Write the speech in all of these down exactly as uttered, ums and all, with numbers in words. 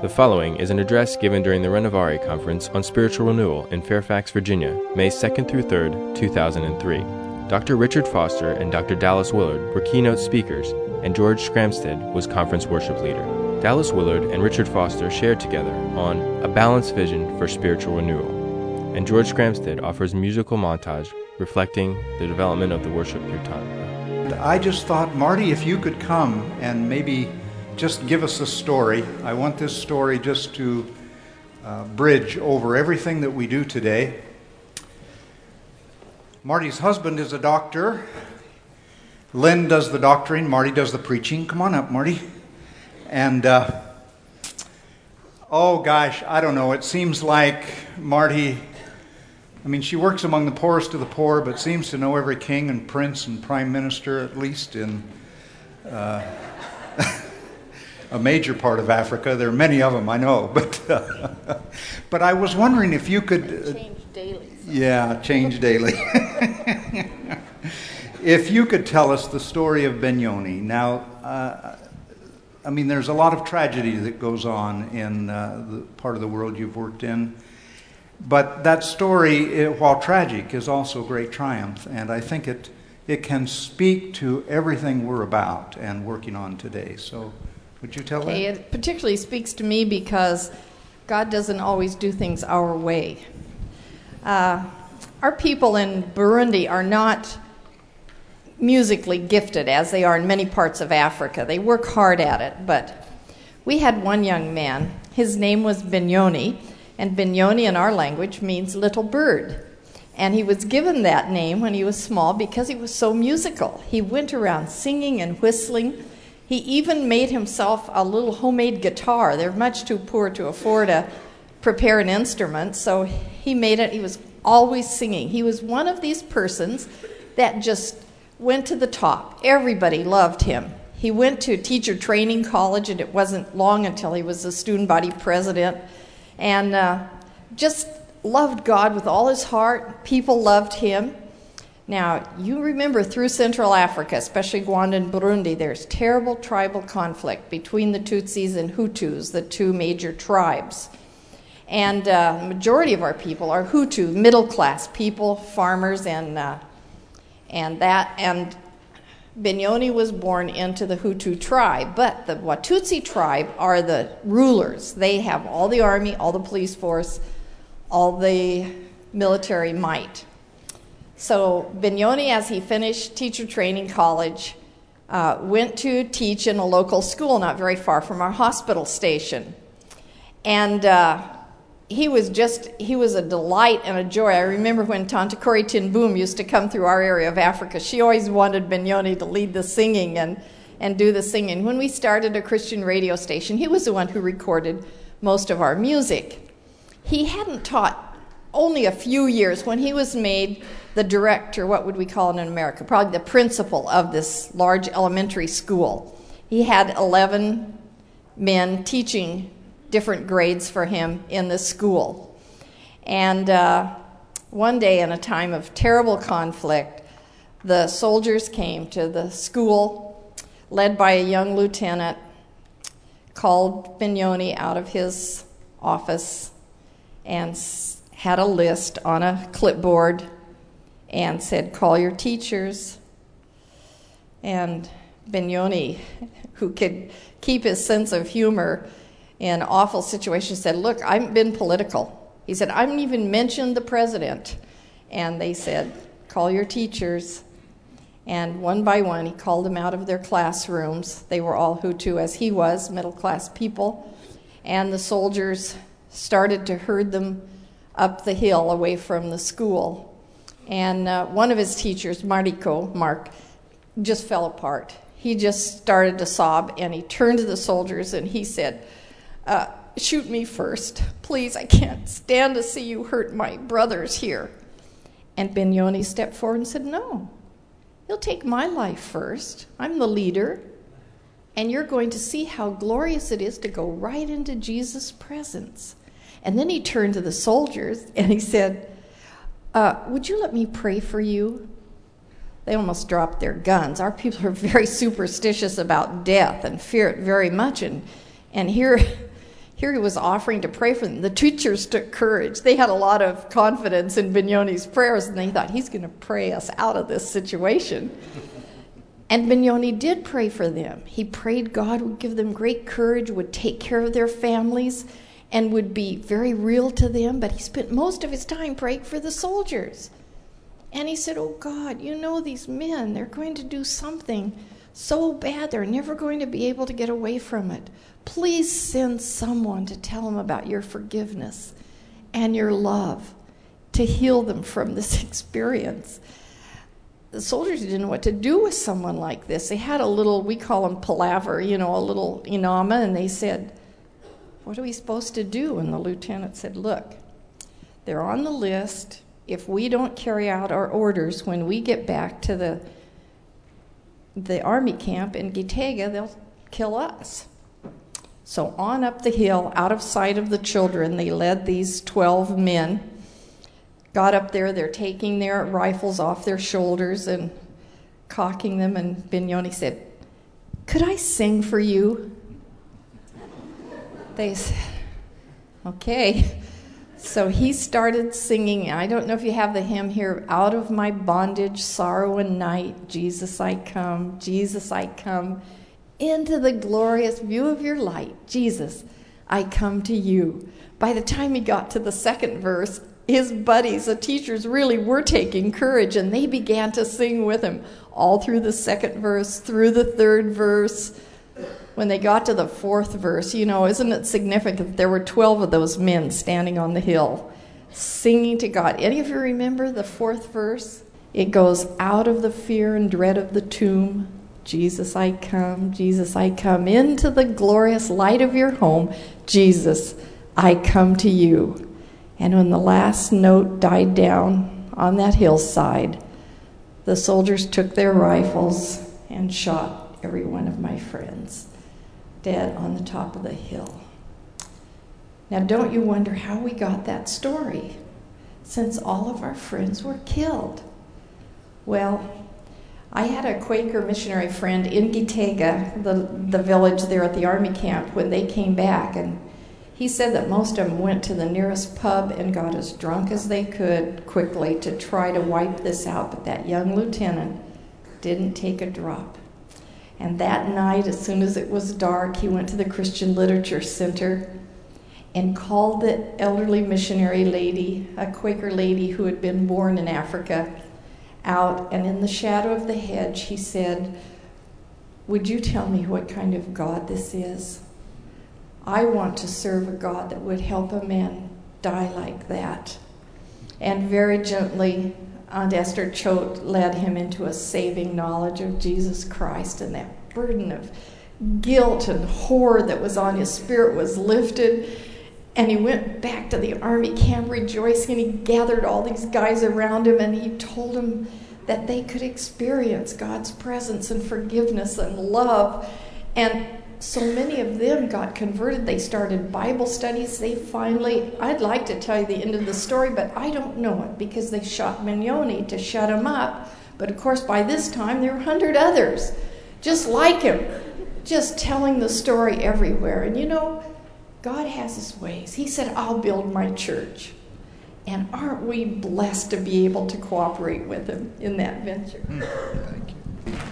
The following is an address given during the Renovare Conference on Spiritual Renewal in Fairfax, Virginia, May second through third, two thousand three. Doctor Richard Foster and Doctor Dallas Willard were keynote speakers, and George Scramstead was conference worship leader. Dallas Willard and Richard Foster shared together on A Balanced Vision for Spiritual Renewal, and George Scramstead offers musical montage reflecting the development of the worship kirtan. I just thought, Marty, if you could come and maybe just give us a story. I want this story just to uh, bridge over everything that we do today. Marty's husband is a doctor. Lynn does the doctoring. Marty does the preaching. Come on up, Marty. And, uh, oh gosh, I don't know. It seems like Marty, I mean, she works among the poorest of the poor, but seems to know every king and prince and prime minister, at least in uh, a major part of Africa. There are many of them, I know. But uh, but I was wondering if you could... Uh, change daily. So. Yeah, change daily. If you could tell us the story of Benoni. Now, uh, I mean, there's a lot of tragedy that goes on in uh, the part of the world you've worked in. But that story, while tragic, is also great triumph. And I think it it can speak to everything we're about and working on today. So would you tell okay, that? It particularly speaks to me because God doesn't always do things our way. Uh, our people in Burundi are not musically gifted as they are in many parts of Africa. They work hard at it, but we had one young man. His name was Benoni, and Benoni in our language means little bird. And he was given that name when he was small because he was so musical. He went around singing and whistling. He even made himself a little homemade guitar. They're much too poor to afford a prepare an instrument, so he made it. He was always singing. He was one of these persons that just went to the top. Everybody loved him. He went to teacher training college, and it wasn't long until he was the student body president, and uh, just loved God with all his heart. People loved him. Now, you remember through Central Africa, especially Rwanda and Burundi, there's terrible tribal conflict between the Tutsis and Hutus, the two major tribes. And uh, the majority of our people are Hutu, middle-class people, farmers, and uh, and that. And Benoni was born into the Hutu tribe, but the Watutsi tribe are the rulers. They have all the army, all the police force, all the military might. So Benoni, as he finished teacher training college, uh, went to teach in a local school not very far from our hospital station. And uh, he was just, he was a delight and a joy. I remember when Tante Corrie ten Boom used to come through our area of Africa, she always wanted Benoni to lead the singing and, and do the singing. When we started a Christian radio station, he was the one who recorded most of our music. He hadn't taught only a few years when he was made the director, what would we call it in America, probably the principal of this large elementary school. He had eleven men teaching different grades for him in the school. And uh, one day in a time of terrible conflict, the soldiers came to the school, led by a young lieutenant, called Benoni out of his office and had a list on a clipboard and said, call your teachers. And Benoni, who could keep his sense of humor in awful situations, said, look, I've been political. He said, I haven't even mentioned the president. And they said, call your teachers. And one by one, he called them out of their classrooms. They were all Hutu, as he was, middle-class people. And the soldiers started to herd them up the hill away from the school. And uh, one of his teachers, Mariko, Mark, just fell apart. He just started to sob, and he turned to the soldiers, and he said, uh, shoot me first. Please, I can't stand to see you hurt my brothers here. And Benoni stepped forward and said, no, you'll take my life first. I'm the leader, and you're going to see how glorious it is to go right into Jesus' presence. And then he turned to the soldiers, and he said, Uh, would you let me pray for you? They almost dropped their guns. Our people are very superstitious about death and fear it very much. And and here, here he was offering to pray for them. The teachers took courage. They had a lot of confidence in Bignoni's prayers, and they thought, he's going to pray us out of this situation. And Bignoni did pray for them. He prayed God would give them great courage, would take care of their families, and would be very real to them. But he spent most of his time praying for the soldiers. And he said, oh God, you know these men, they're going to do something so bad, they're never going to be able to get away from it. Please send someone to tell them about your forgiveness and your love to heal them from this experience. The soldiers didn't know what to do with someone like this. They had a little, we call them palaver, you know, a little inama, and they said, what are we supposed to do? And the lieutenant said, look, they're on the list. If we don't carry out our orders when we get back to the the army camp in Gitega, they'll kill us. So on up the hill, out of sight of the children, they led these twelve men. Got up there, they're taking their rifles off their shoulders and cocking them, and Bignoni said, could I sing for you? They said, okay. So he started singing. I don't know if you have the hymn here. Out of my bondage, sorrow and night, Jesus I come, Jesus I come. Into the glorious view of your light, Jesus, I come to you. By the time he got to the second verse, his buddies, the teachers, really were taking courage, and they began to sing with him all through the second verse, through the third verse. When they got to the fourth verse, you know, isn't it significant? There were twelve of those men standing on the hill singing to God. Any of you remember the fourth verse? It goes, out of the fear and dread of the tomb, Jesus, I come, Jesus, I come. Into the glorious light of your home, Jesus, I come to you. And when the last note died down on that hillside, the soldiers took their rifles and shot every one of my friends dead on the top of the hill. Now, don't you wonder how we got that story, since all of our friends were killed? Well, I had a Quaker missionary friend in Gitega, the, the village there at the army camp, when they came back, and he said that most of them went to the nearest pub and got as drunk as they could quickly to try to wipe this out, but that young lieutenant didn't take a drop. And that night, as soon as it was dark, he went to the Christian Literature Center and called the elderly missionary lady, a Quaker lady who had been born in Africa, out. And in the shadow of the hedge, he said, would you tell me what kind of God this is? I want to serve a God that would help a man die like that. And very gently, Aunt Esther Choate led him into a saving knowledge of Jesus Christ, and that burden of guilt and horror that was on his spirit was lifted. And he went back to the army camp rejoicing. He gathered all these guys around him, and he told them that they could experience God's presence and forgiveness and love. And so many of them got converted. They started Bible studies. They finally, I'd like to tell you the end of the story, but I don't know it because they shot Bignoni to shut him up. But of course, by this time, there were a hundred others just like him, just telling the story everywhere. And you know, God has his ways. He said, I'll build my church. And aren't we blessed to be able to cooperate with him in that venture? Mm, thank you.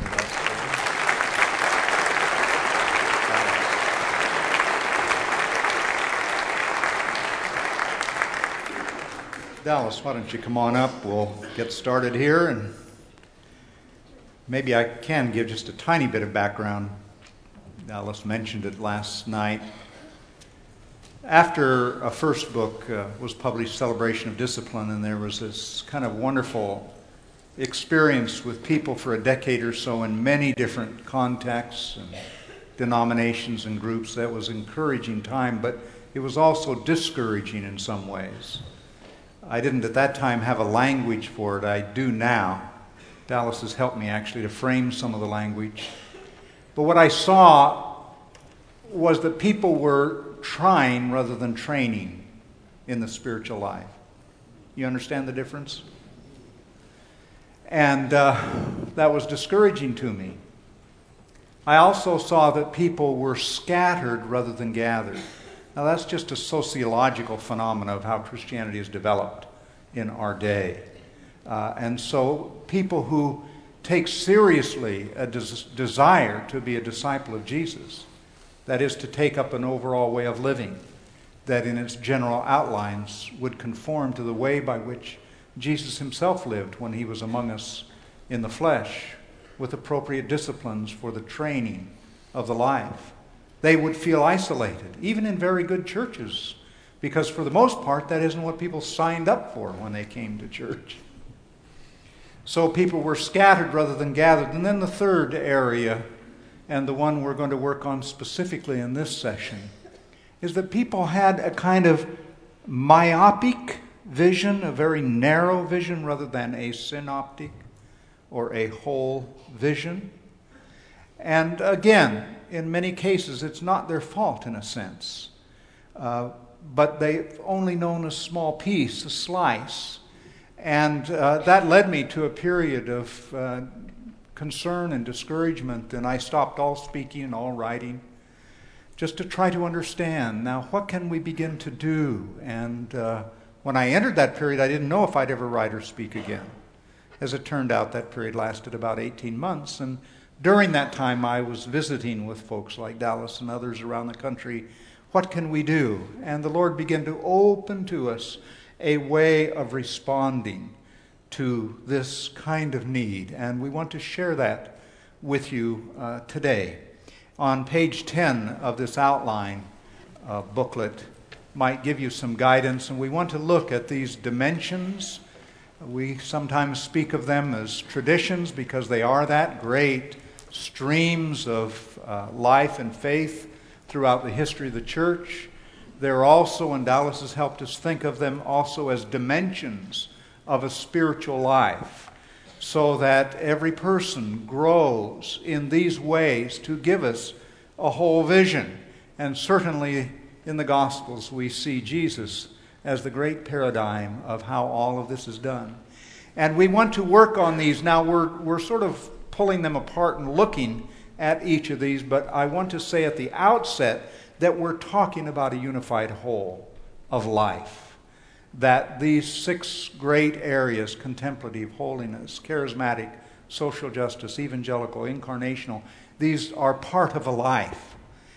Dallas, why don't you come on up? We'll get started here, and maybe I can give just a tiny bit of background. Dallas mentioned it last night. After a first book uh, was published, Celebration of Discipline, and there was this kind of wonderful experience with people for a decade or so in many different contexts and denominations and groups. That was an encouraging time, but it was also discouraging in some ways. I didn't at that time have a language for it. I do now. Dallas has helped me actually to frame some of the language. But what I saw was that people were trying rather than training in the spiritual life. You understand the difference? And uh, that was discouraging to me. I also saw that people were scattered rather than gathered. Now that's just a sociological phenomenon of how Christianity has developed in our day. Uh, and so people who take seriously a des- desire to be a disciple of Jesus, that is to take up an overall way of living that in its general outlines would conform to the way by which Jesus himself lived when he was among us in the flesh, with appropriate disciplines for the training of the life. They would feel isolated, even in very good churches, because for the most part, that isn't what people signed up for when they came to church. So people were scattered rather than gathered. And then the third area, and the one we're going to work on specifically in this session, is that people had a kind of myopic vision, a very narrow vision, rather than a synoptic or a whole vision. And again, in many cases, it's not their fault in a sense. Uh, but they've only known a small piece, a slice. And uh, that led me to a period of uh, concern and discouragement, and I stopped all speaking and all writing, just to try to understand, now, what can we begin to do? And uh, when I entered that period, I didn't know if I'd ever write or speak again. As it turned out, that period lasted about eighteen months, and during that time, I was visiting with folks like Dallas and others around the country. What can we do? And the Lord began to open to us a way of responding to this kind of need, and we want to share that with you uh, today. On page ten of this outline uh, booklet might give you some guidance, and we want to look at these dimensions. We sometimes speak of them as traditions because they are that, great streams of uh, life and faith throughout the history of the church. They're also, and Dallas has helped us think of them also as dimensions of a spiritual life, so that every person grows in these ways to give us a whole vision. And certainly in the Gospels we see Jesus as the great paradigm of how all of this is done. And we want to work on these. Now we're we're sort of pulling them apart and looking at each of these, but I want to say at the outset that we're talking about a unified whole of life. That these six great areas, contemplative, holiness, charismatic, social justice, evangelical, incarnational, these are part of a life.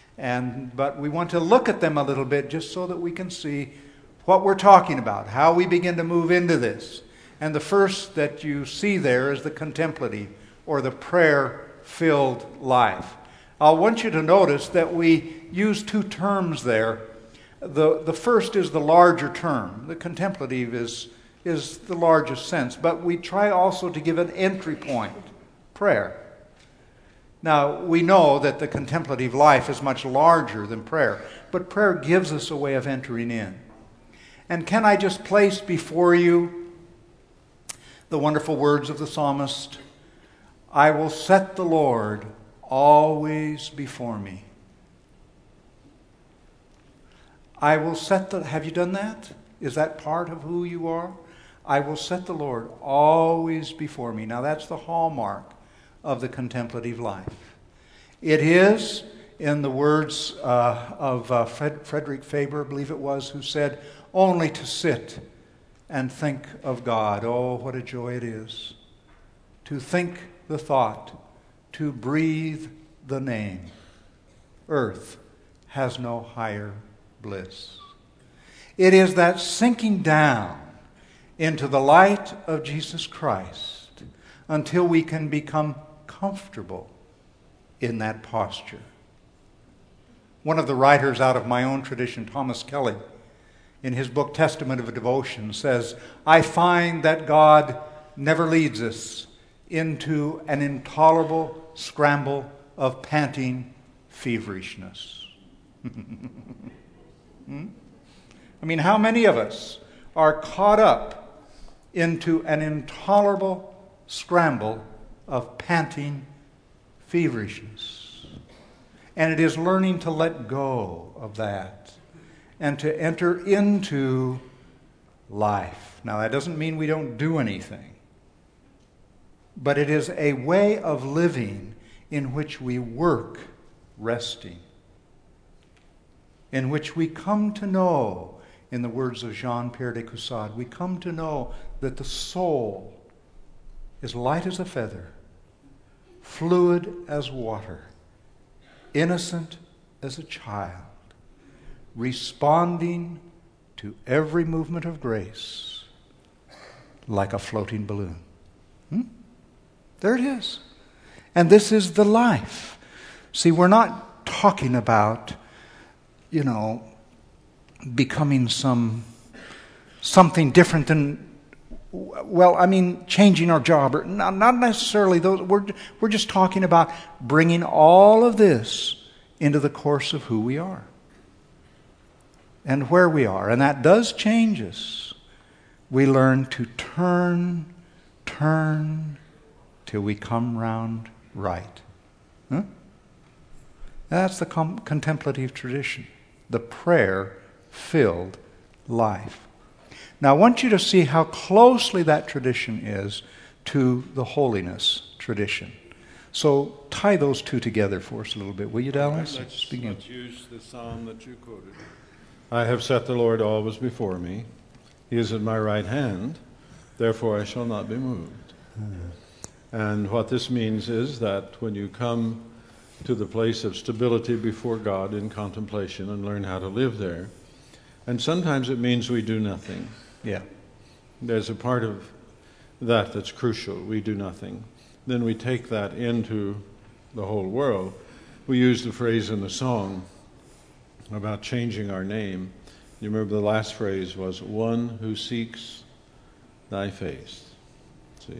And but we want to look at them a little bit just so that we can see what we're talking about, how we begin to move into this. And the first that you see there is the contemplative, or the prayer-filled life. I want you to notice that we use two terms there. The, the first is the larger term. The contemplative is, is the largest sense. But we try also to give an entry point, prayer. Now, we know that the contemplative life is much larger than prayer, but prayer gives us a way of entering in. And can I just place before you the wonderful words of the psalmist, I will set the Lord always before me. I will set the, have you done that? Is that part of who you are? I will set the Lord always before me. Now that's the hallmark of the contemplative life. It is, in the words uh, of uh, Fred, Frederick Faber, I believe it was, who said, only to sit and think of God. Oh, what a joy it is to think the thought, to breathe the name. Earth has no higher bliss. It is that sinking down into the light of Jesus Christ until we can become comfortable in that posture. One of the writers out of my own tradition, Thomas Kelly, in his book Testament of Devotion, says, I find that God never leads us into an intolerable scramble of panting feverishness. hmm? I mean, how many of us are caught up into an intolerable scramble of panting feverishness? And it is learning to let go of that and to enter into life. Now, that doesn't mean we don't do anything, but it is a way of living in which we work resting. in which we come to know, in the words of Jean-Pierre de Caussade, we come to know that the soul is light as a feather, fluid as water, innocent as a child, responding to every movement of grace like a floating balloon. Hmm? There it is. And this is the life. See, we're not talking about, you know, becoming some something different than, well, I mean, changing our job, or not, not necessarily those. We're we're just talking about bringing all of this into the course of who we are and where we are, and that does change us. We learn to turn, turn, till we come round right. Huh? That's the com- contemplative tradition, the prayer-filled life. Now, I want you to see how closely that tradition is to the holiness tradition. So tie those two together for us a little bit, will you, Dallas? Let's, let's begin. Let's use the psalm that you quoted. I have set the Lord always before me. He is at my right hand. Therefore I shall not be moved. Hmm. And what this means is that when you come to the place of stability before God in contemplation and learn how to live there, and sometimes it means we do nothing. Yeah. There's a part of that that's crucial. We do nothing. Then we take that into the whole world. We use the phrase in the song about changing our name. You remember the last phrase was, one who seeks thy face. See?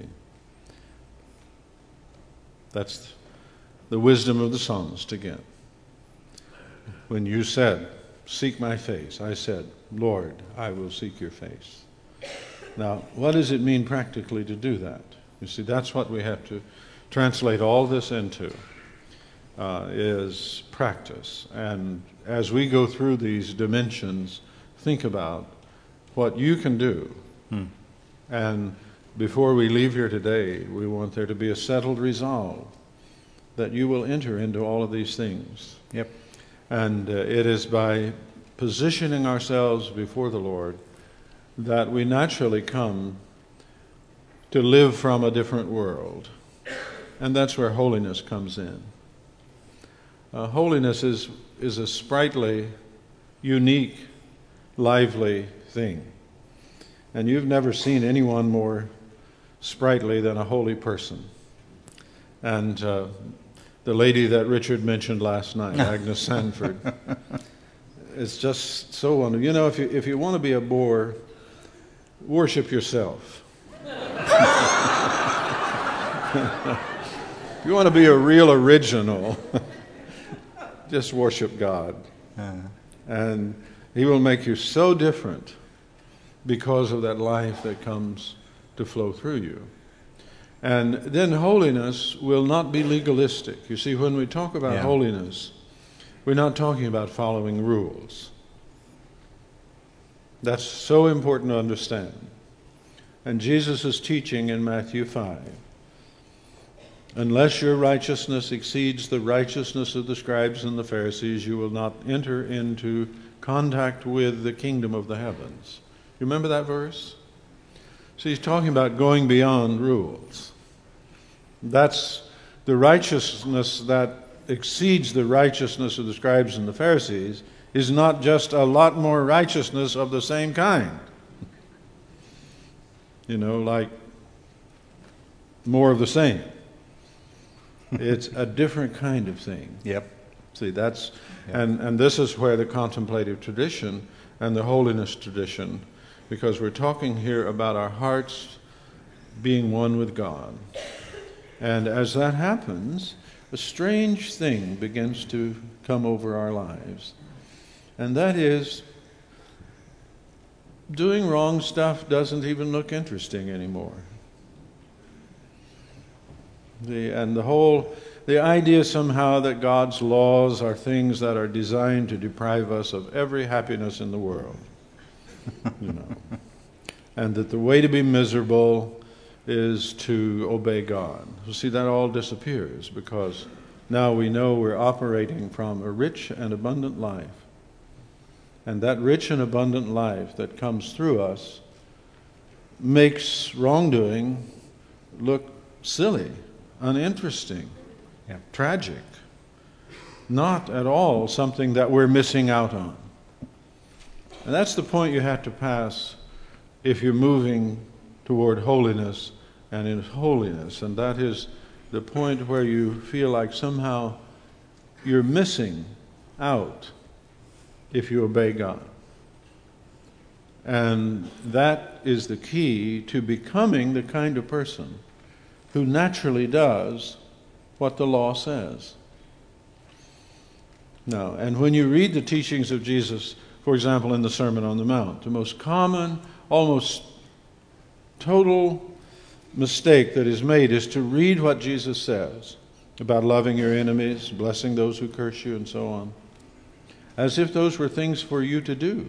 That's the wisdom of the psalmist again. When you said, seek my face, I said, Lord, I will seek your face. Now, what does it mean practically to do that? You see, that's what we have to translate all this into, uh, is practice. And as we go through these dimensions, think about what you can do. Hmm. And before we leave here today, we want there to be a settled resolve that you will enter into all of these things. Yep. And uh, it is by positioning ourselves before the Lord that we naturally come to live from a different world. And that's where holiness comes in. Uh, holiness is, is a sprightly, unique, lively thing. And you've never seen anyone more sprightly than a holy person. And uh, the lady that Richard mentioned last night, Agnes Sanford, is just so wonderful. You know, if you, if you want to be a bore, worship yourself. If you want to be a real original, just worship God. Uh-huh. And He will make you so different because of that life that comes to flow through you. And then holiness will not be legalistic. You see, when we talk about yeah. holiness, we're not talking about following rules. That's so important to understand. And Jesus is teaching in Matthew five, unless your righteousness exceeds the righteousness of the scribes and the Pharisees, you will not enter into contact with the kingdom of the heavens. You remember that verse? So he's talking about going beyond rules. That's the righteousness that exceeds the righteousness of the scribes and the Pharisees is not just a lot more righteousness of the same kind. You know, like more of the same. It's a different kind of thing. Yep. See, that's, yep. and, and this is where the contemplative tradition and the holiness tradition, because we're talking here about our hearts being one with God. And as that happens, a strange thing begins to come over our lives. And that is, doing wrong stuff doesn't even look interesting anymore. The, and the whole, the idea somehow that God's laws are things that are designed to deprive us of every happiness in the world. You know, and that the way to be miserable is to obey God. You see, that all disappears because now we know we're operating from a rich and abundant life. And that rich and abundant life that comes through us makes wrongdoing look silly, uninteresting, Yeah. tragic, not at all something that we're missing out on. And that's the point you have to pass if you're moving toward holiness and in holiness. And that is the point where you feel like somehow you're missing out if you obey God. And that is the key to becoming the kind of person who naturally does what the law says. Now, and when you read the teachings of Jesus, for example, in the Sermon on the Mount, the most common, almost total mistake that is made is to read what Jesus says about loving your enemies, blessing those who curse you, and so on, as if those were things for you to do.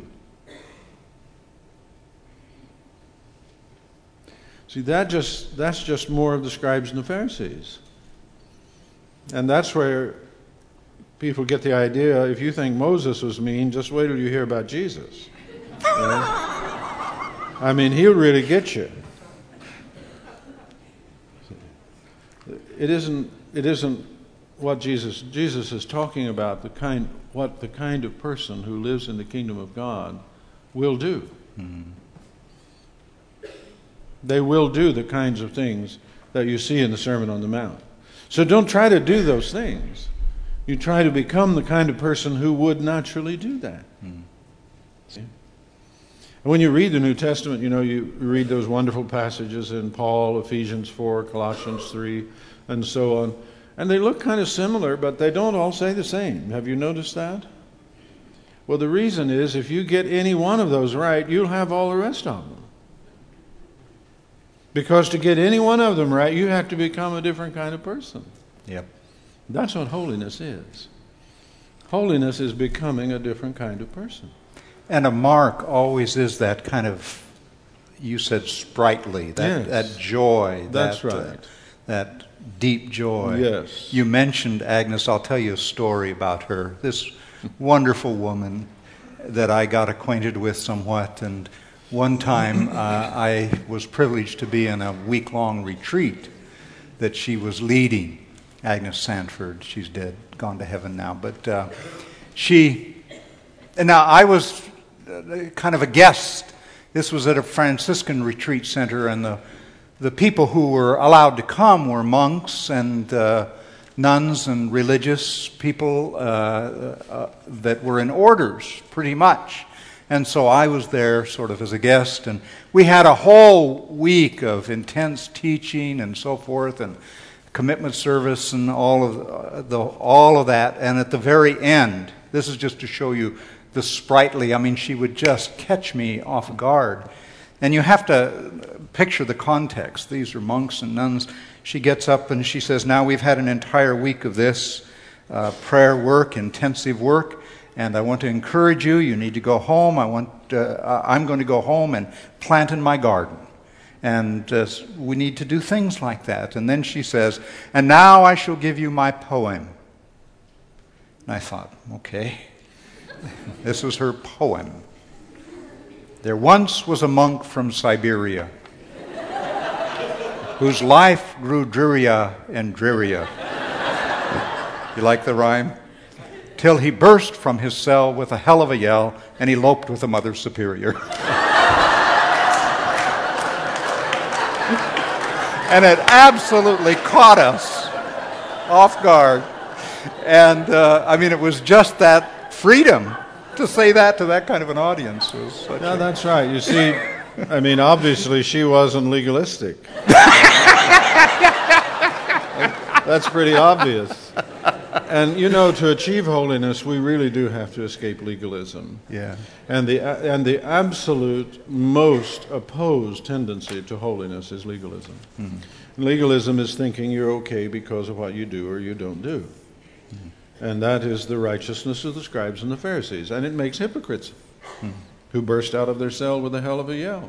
See, that just that's just more of the scribes and the Pharisees. And that's where people get the idea, if you think Moses was mean, just wait till you hear about Jesus. Right? I mean, he'll really get you. It isn't it isn't what Jesus Jesus is talking about, the kind what the kind of person who lives in the kingdom of God will do. Mm-hmm. They will do the kinds of things that you see in the Sermon on the Mount. So don't try to do those things. You try to become the kind of person who would naturally do that. Mm. See? And when you read the New Testament, you know, you read those wonderful passages in Paul, Ephesians four, Colossians three, and so on. And they look kind of similar, but they don't all say the same. Have you noticed that? Well, the reason is if you get any one of those right, you'll have all the rest of them. Because to get any one of them right, you have to become a different kind of person. Yep. That's what holiness is. Holiness is becoming a different kind of person. And a mark always is that kind of, you said sprightly, that, yes. that joy. That's that, right. Uh, that deep joy. Yes. You mentioned Agnes. I'll tell you a story about her. This wonderful woman that I got acquainted with somewhat, and one time uh, I was privileged to be in a week-long retreat that she was leading. Agnes Sanford, she's dead, gone to heaven now. But uh, she, and now I was kind of a guest. This was at a Franciscan retreat center, and the the people who were allowed to come were monks and uh, nuns and religious people uh, uh, that were in orders, pretty much. And so I was there sort of as a guest, and we had a whole week of intense teaching and so forth, and commitment service and all of the all of that. And at the very end, this is just to show you the sprightly, I mean, she would just catch me off guard. And you have to picture the context. These are monks and nuns. She gets up and she says, now we've had an entire week of this uh, prayer work, intensive work, and I want to encourage you. You need to go home. I want. Uh, I'm going to go home and plant in my garden. And uh, we need to do things like that. And then she says, and now I shall give you my poem. And I thought, okay. This was her poem. There once was a monk from Siberia whose life grew drearier and drearier. You like the rhyme? Till he burst from his cell with a hell of a yell and eloped with a Mother Superior. And it absolutely caught us off guard. And, uh, I mean, it was just that freedom to say that to that kind of an audience. Was such No, a... that's right. You see, I mean, obviously she wasn't legalistic. That's pretty obvious. And, you know, to achieve holiness, we really do have to escape legalism. Yeah. And the and the absolute most opposed tendency to holiness is legalism. Mm-hmm. Legalism is thinking you're okay because of what you do or you don't do. Mm-hmm. And that is the righteousness of the scribes and the Pharisees. And it makes hypocrites mm-hmm. who burst out of their cell with a hell of a yell.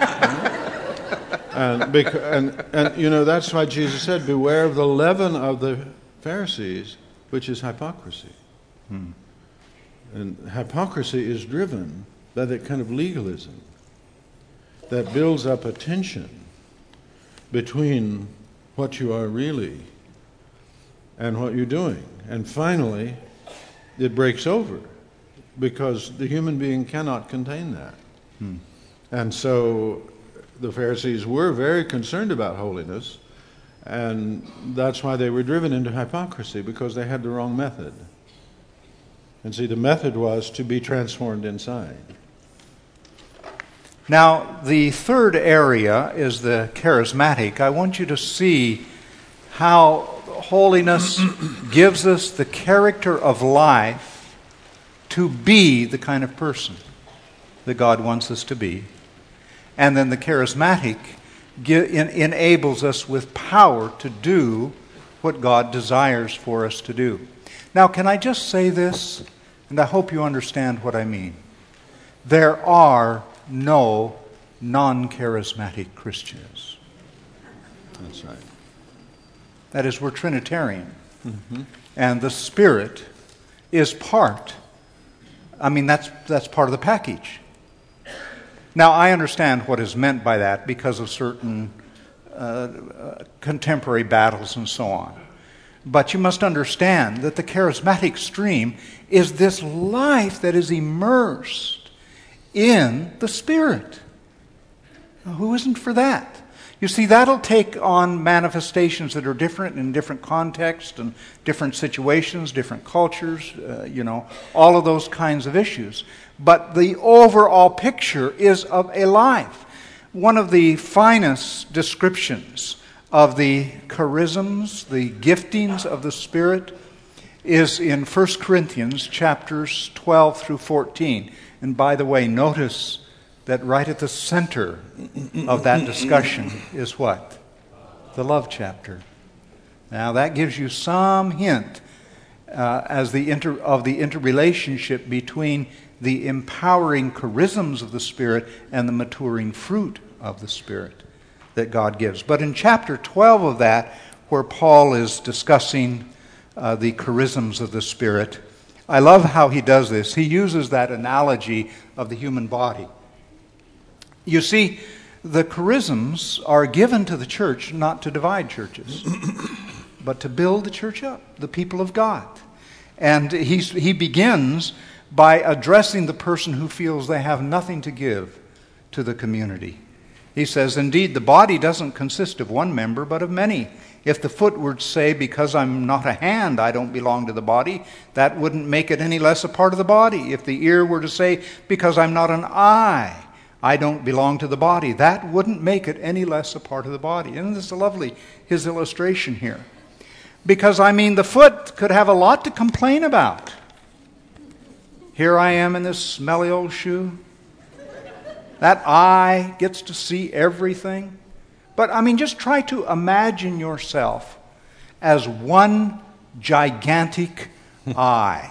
and, because, and, and, you know, that's why Jesus said, beware of the leaven of the Pharisees, which is hypocrisy. Hmm. And hypocrisy is driven by that kind of legalism that builds up a tension between what you are really and what you're doing. And finally, it breaks over because the human being cannot contain that. Hmm. And so the Pharisees were very concerned about holiness, and that's why they were driven into hypocrisy, because they had the wrong method. And see, the method was to be transformed inside. Now, the third area is the charismatic. I want you to see how holiness gives us the character of life to be the kind of person that God wants us to be. And then the charismatic enables us with power to do what God desires for us to do. Now, can I just say this? And I hope you understand what I mean. There are no non-charismatic Christians. That's right. That is, we're Trinitarian. Mm-hmm. And the Spirit is part. I mean, that's that's part of the package. Now, I understand what is meant by that because of certain uh, uh, contemporary battles and so on. But you must understand that the charismatic stream is this life that is immersed in the Spirit. Now, who isn't for that? You see, that'll take on manifestations that are different in different contexts and different situations, different cultures, uh, you know, all of those kinds of issues. But the overall picture is of a life. One of the finest descriptions of the charisms, the giftings of the Spirit, is in First Corinthians chapters twelve through fourteen. And by the way, notice that right at the center of that discussion is what? The love chapter. Now that gives you some hint uh, as the inter, of the interrelationship between the empowering charisms of the Spirit and the maturing fruit of the Spirit that God gives. But in chapter twelve of that, where Paul is discussing uh, the charisms of the Spirit, I love how he does this. He uses that analogy of the human body. You see, the charisms are given to the church not to divide churches, but to build the church up, the people of God. And he's, he begins by addressing the person who feels they have nothing to give to the community. He says, indeed, the body doesn't consist of one member, but of many. If the foot were to say, because I'm not a hand, I don't belong to the body, that wouldn't make it any less a part of the body. If the ear were to say, because I'm not an eye, I don't belong to the body, that wouldn't make it any less a part of the body. Isn't this lovely, his illustration here? Because, I mean, the foot could have a lot to complain about. Here I am in this smelly old shoe. That eye gets to see everything. But, I mean, just try to imagine yourself as one gigantic eye.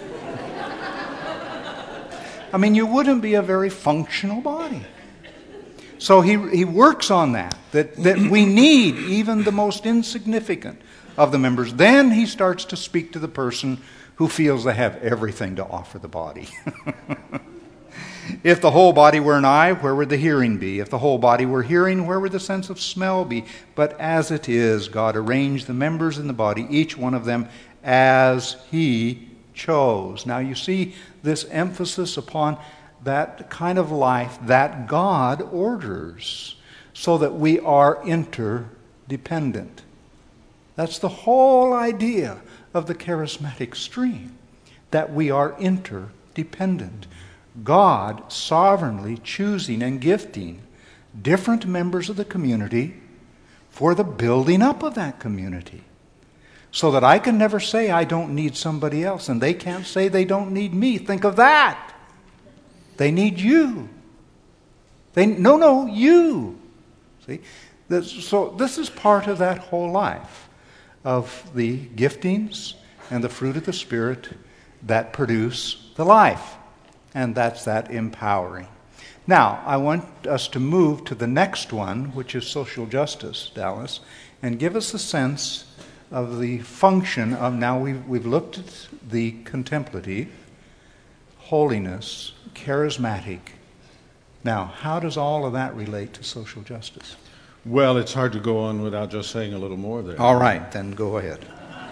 I mean, you wouldn't be a very functional body. So he, he works on that, that, that we need even the most insignificant of the members. Then he starts to speak to the person who feels they have everything to offer the body. If the whole body were an eye, where would the hearing be? If the whole body were hearing, where would the sense of smell be? But as it is, God arranged the members in the body, each one of them, as He chose. Now you see this emphasis upon that kind of life that God orders, so that we are interdependent. That's the whole idea of the charismatic stream, that we are interdependent. God sovereignly choosing and gifting different members of the community for the building up of that community. So that I can never say I don't need somebody else, and they can't say they don't need me. Think of that. They need you. They no, no, you. See? This, so this is part of that whole life of the giftings and the fruit of the Spirit that produce the life. And that's that empowering. Now, I want us to move to the next one, which is social justice, Dallas, and give us a sense of the function of, now we've, we've looked at the contemplative, holiness, charismatic. Now, how does all of that relate to social justice? Well, it's hard to go on without just saying a little more there. All right, then go ahead.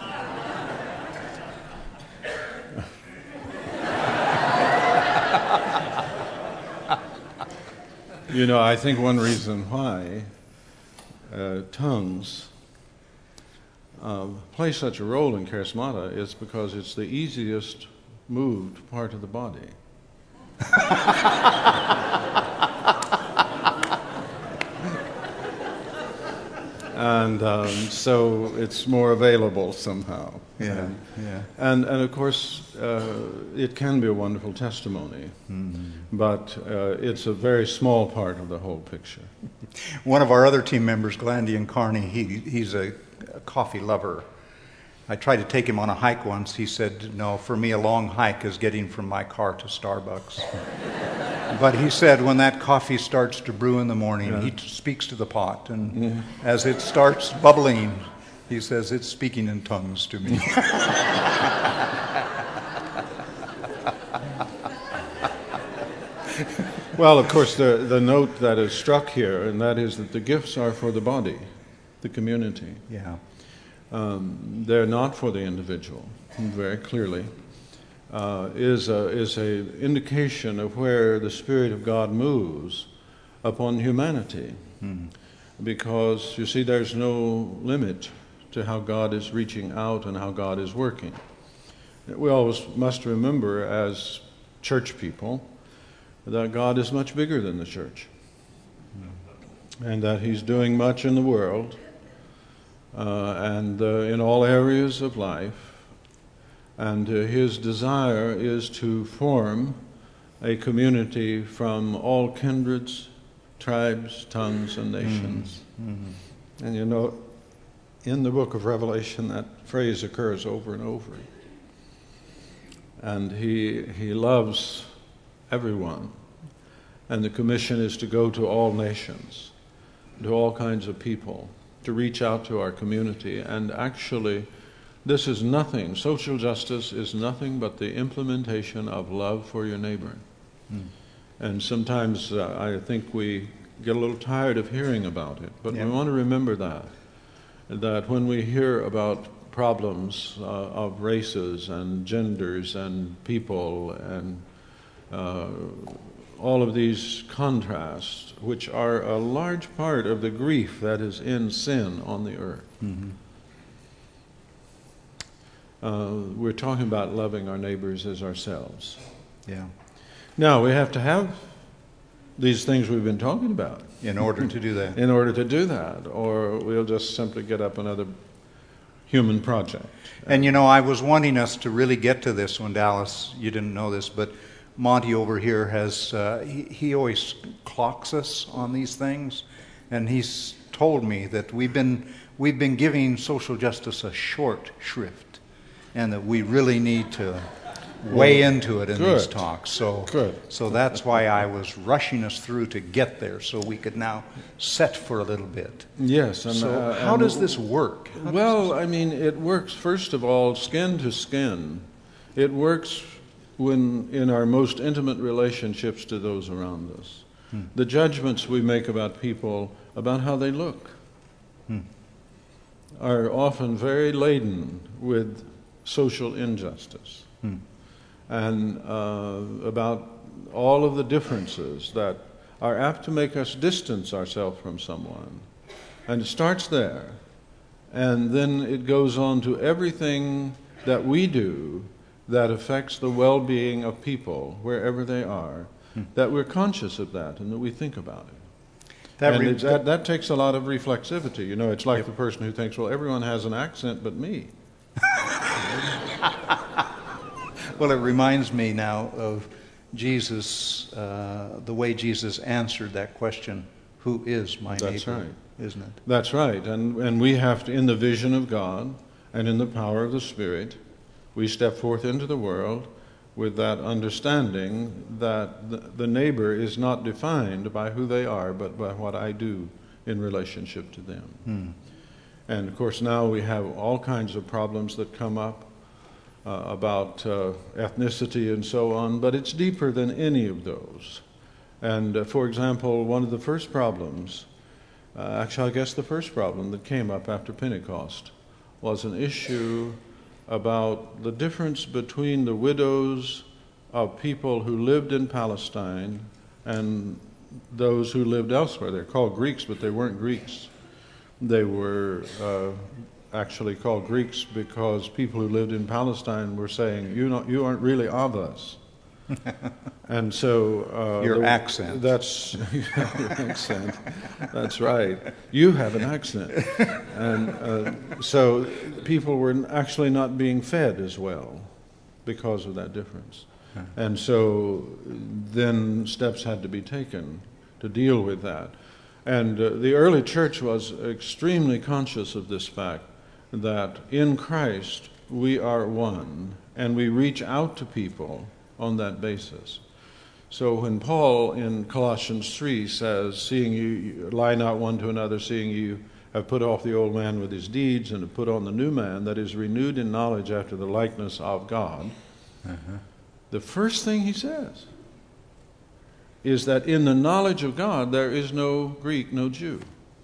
You know, I think one reason why uh, tongues uh, play such a role in charismata is because it's the easiest moved part of the body. And um, so it's more available somehow. Yeah, and, yeah. And, and of course, uh, it can be a wonderful testimony, mm-hmm. but uh, it's a very small part of the whole picture. One of our other team members, Glandian Carney, he, he's a, a coffee lover. I tried to take him on a hike once. He said, no, for me a long hike is getting from my car to Starbucks. But he said when that coffee starts to brew in the morning, yeah. he t- speaks to the pot. And yeah. as it starts bubbling, he says, it's speaking in tongues to me. Well, of course, the, the note that is struck here, and that is that the gifts are for the body, the community. Yeah. Um, they're not for the individual, very clearly. Uh, is a, is a indication of where the Spirit of God moves upon humanity. Mm-hmm. Because, you see, there's no limit to how God is reaching out and how God is working. We always must remember as church people that God is much bigger than the church. Mm-hmm. And that He's doing much in the world uh, and uh, in all areas of life. And uh, His desire is to form a community from all kindreds, tribes, tongues, and nations. Mm-hmm. And you know, in the book of Revelation, that phrase occurs over and over. And he, he loves everyone. And the commission is to go to all nations, to all kinds of people, to reach out to our community. And actually, this is nothing, social justice is nothing but the implementation of love for your neighbor. Mm. And sometimes uh, I think we get a little tired of hearing about it, but yeah. we want to remember that, that when we hear about problems uh, of races and genders and people and uh, all of these contrasts, which are a large part of the grief that is in sin on the earth. Mm-hmm. Uh, we're talking about loving our neighbors as ourselves. Yeah. Now, we have to have these things we've been talking about. In order to do that. In order to do that, or we'll just simply get up another human project. And you know, I was wanting us to really get to this one, Dallas. You didn't know this, but Monty over here has, uh, he, he always clocks us on these things. And he's told me that we've been, we've been giving social justice a short shrift. And that we really need to weigh into it in Good. these talks. So, Good. so that's why I was rushing us through to get there, so we could now set for a little bit. Yes. And, so uh, how and does this work? How well, this... I mean, it works, first of all, skin to skin. It works when in our most intimate relationships to those around us. Hmm. The judgments we make about people, about how they look, hmm. are often very laden with social injustice, hmm. and uh, about all of the differences that are apt to make us distance ourselves from someone. And it starts there, and then it goes on to everything that we do that affects the well-being of people, wherever they are, hmm. that we're conscious of that and that we think about it. That, and re- that, that takes a lot of reflexivity. You know, it's like yep. the person who thinks, well, everyone has an accent but me. Well, it reminds me now of Jesus, uh, the way Jesus answered that question, who is my neighbor? That's right. Isn't it? That's right. And, and we have to, in the vision of God and in the power of the Spirit, we step forth into the world with that understanding that the, the neighbor is not defined by who they are, but by what I do in relationship to them. Hmm. And of course now we have all kinds of problems that come up uh, about uh, ethnicity and so on, but it's deeper than any of those. And uh, for example, one of the first problems, uh, actually I guess the first problem that came up after Pentecost was an issue about the difference between the widows of people who lived in Palestine and those who lived elsewhere. They're called Greeks, but they weren't Greeks. They were uh, actually called Greeks because people who lived in Palestine were saying, you know, you aren't really of us. And so uh, your the, accent. That's your accent. That's right. You have an accent, and uh, so people were actually not being fed as well because of that difference. And so then steps had to be taken to deal with that. And uh, the early church was extremely conscious of this fact, that in Christ we are one, and we reach out to people on that basis. So when Paul in Colossians three says, seeing you, you lie not one to another, seeing you have put off the old man with his deeds and have put on the new man that is renewed in knowledge after the likeness of God, uh-huh. the first thing he says is that in the knowledge of God there is no Greek, no Jew,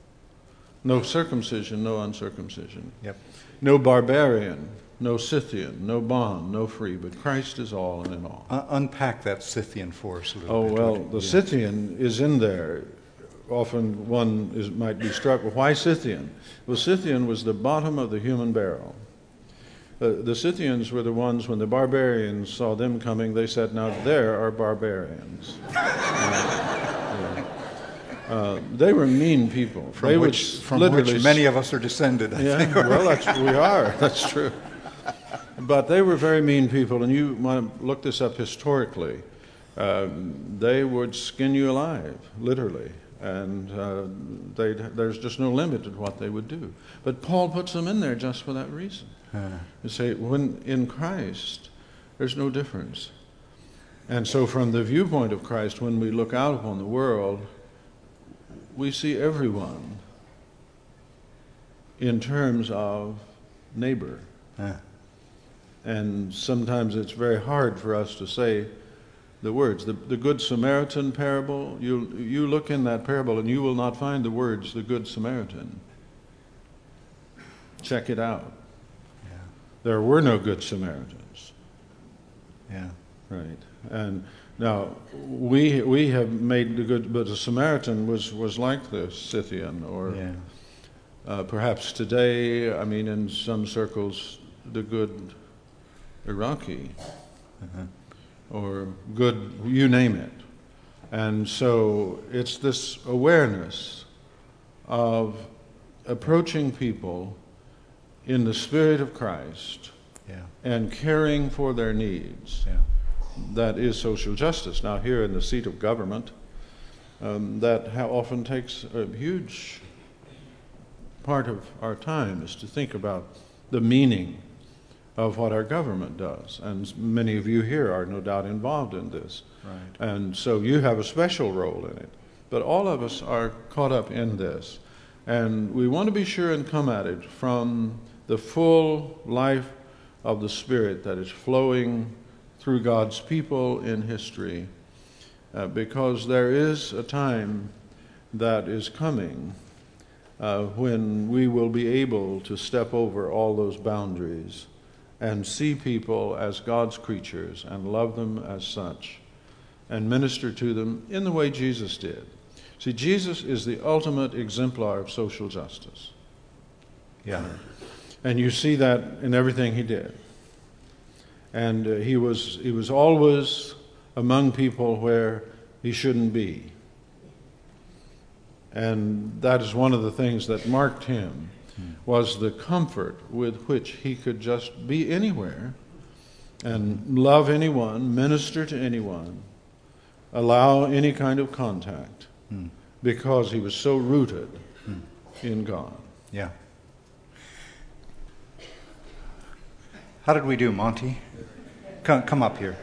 no circumcision, no uncircumcision, yep. no barbarian, no Scythian, no bond, no free, but Christ is all and in all. Uh, unpack that Scythian for us a little oh, bit. Oh, well, the yeah. Scythian is in there. Often one is, might be struck, well, why Scythian? Well, Scythian was the bottom of the human barrel. Uh, the Scythians were the ones, when the barbarians saw them coming, they said, now there are barbarians. uh, yeah. uh, they were mean people. From, they which, from which many of us are descended, I yeah, think. Well, that's, we are. That's true. But they were very mean people, and you want to look this up historically. Uh, they would skin you alive, literally, and uh, there's just no limit to what they would do. But Paul puts them in there just for that reason. Uh. You say, when in Christ, there's no difference. And so from the viewpoint of Christ, when we look out upon the world, we see everyone in terms of neighbor. Uh. And sometimes it's very hard for us to say the words. The, the Good Samaritan parable, you you look in that parable and you will not find the words, the Good Samaritan. Check it out. Yeah. There were no Good Samaritans. Yeah. Right. And now, we we have made the good, but the Samaritan was, was like the Scythian, or yeah. uh, perhaps today, I mean, in some circles, the good Iraqi, uh-huh. or good, you name it. And so it's this awareness of approaching people in the Spirit of Christ, yeah. and caring for their needs. Yeah. That is social justice. Now, here in the seat of government, um, that ha- often takes a huge part of our time, is to think about the meaning of what our government does. And many of you here are no doubt involved in this. Right. And so you have a special role in it. But all of us are caught up in this. And we want to be sure and come at it from the full life of the Spirit that is flowing through God's people in history, uh, because there is a time that is coming uh, when we will be able to step over all those boundaries and see people as God's creatures and love them as such and minister to them in the way Jesus did. See, Jesus is the ultimate exemplar of social justice. Yeah. And you see that in everything he did. And uh, he was he was always among people where he shouldn't be. And that is one of the things that marked him, was the comfort with which he could just be anywhere and love anyone, minister to anyone, allow any kind of contact, mm. because he was so rooted mm. in God. Yeah. How did we do, Monty? Come, come up here.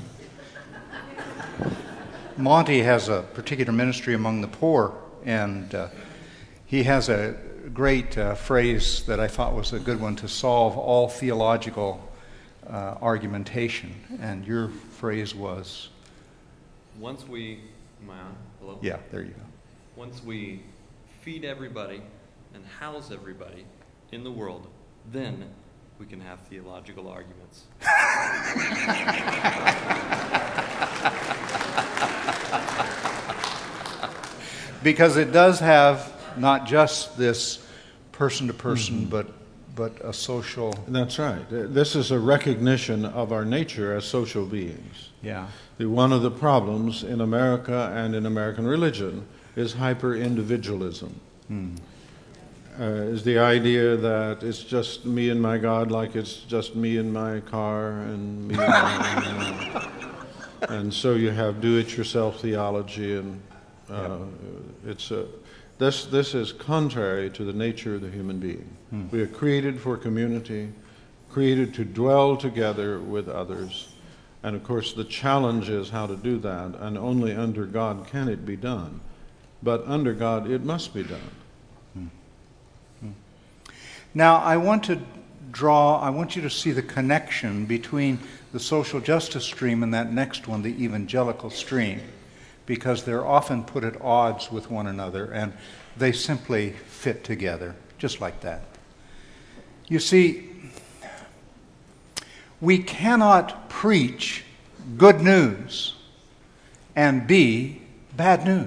Monty has a particular ministry among the poor, and uh, he has a great uh, phrase that I thought was a good one to solve all theological uh, argumentation. And your phrase was? Once we, am I on? Hello? Yeah, there you go. Once we feed everybody and house everybody in the world, then we can have theological arguments. Because it does have not just this person-to-person, mm-hmm. but but a social... That's right. This is a recognition of our nature as social beings. Yeah. The, one of the problems in America and in American religion is hyper-individualism. Mm. Uh, is the idea that it's just me and my God, like it's just me and my car and me and my... and so you have do-it-yourself theology, and uh, yeah. it's a... This this is contrary to the nature of the human being. Hmm. We are created for community, created to dwell together with others. And of course the challenge is how to do that, and only under God can it be done. But under God it must be done. Hmm. Hmm. Now I want to draw, I want you to see the connection between the social justice stream and that next one, the evangelical stream, because they're often put at odds with one another, and they simply fit together, just like that. You see, we cannot preach good news and be bad news.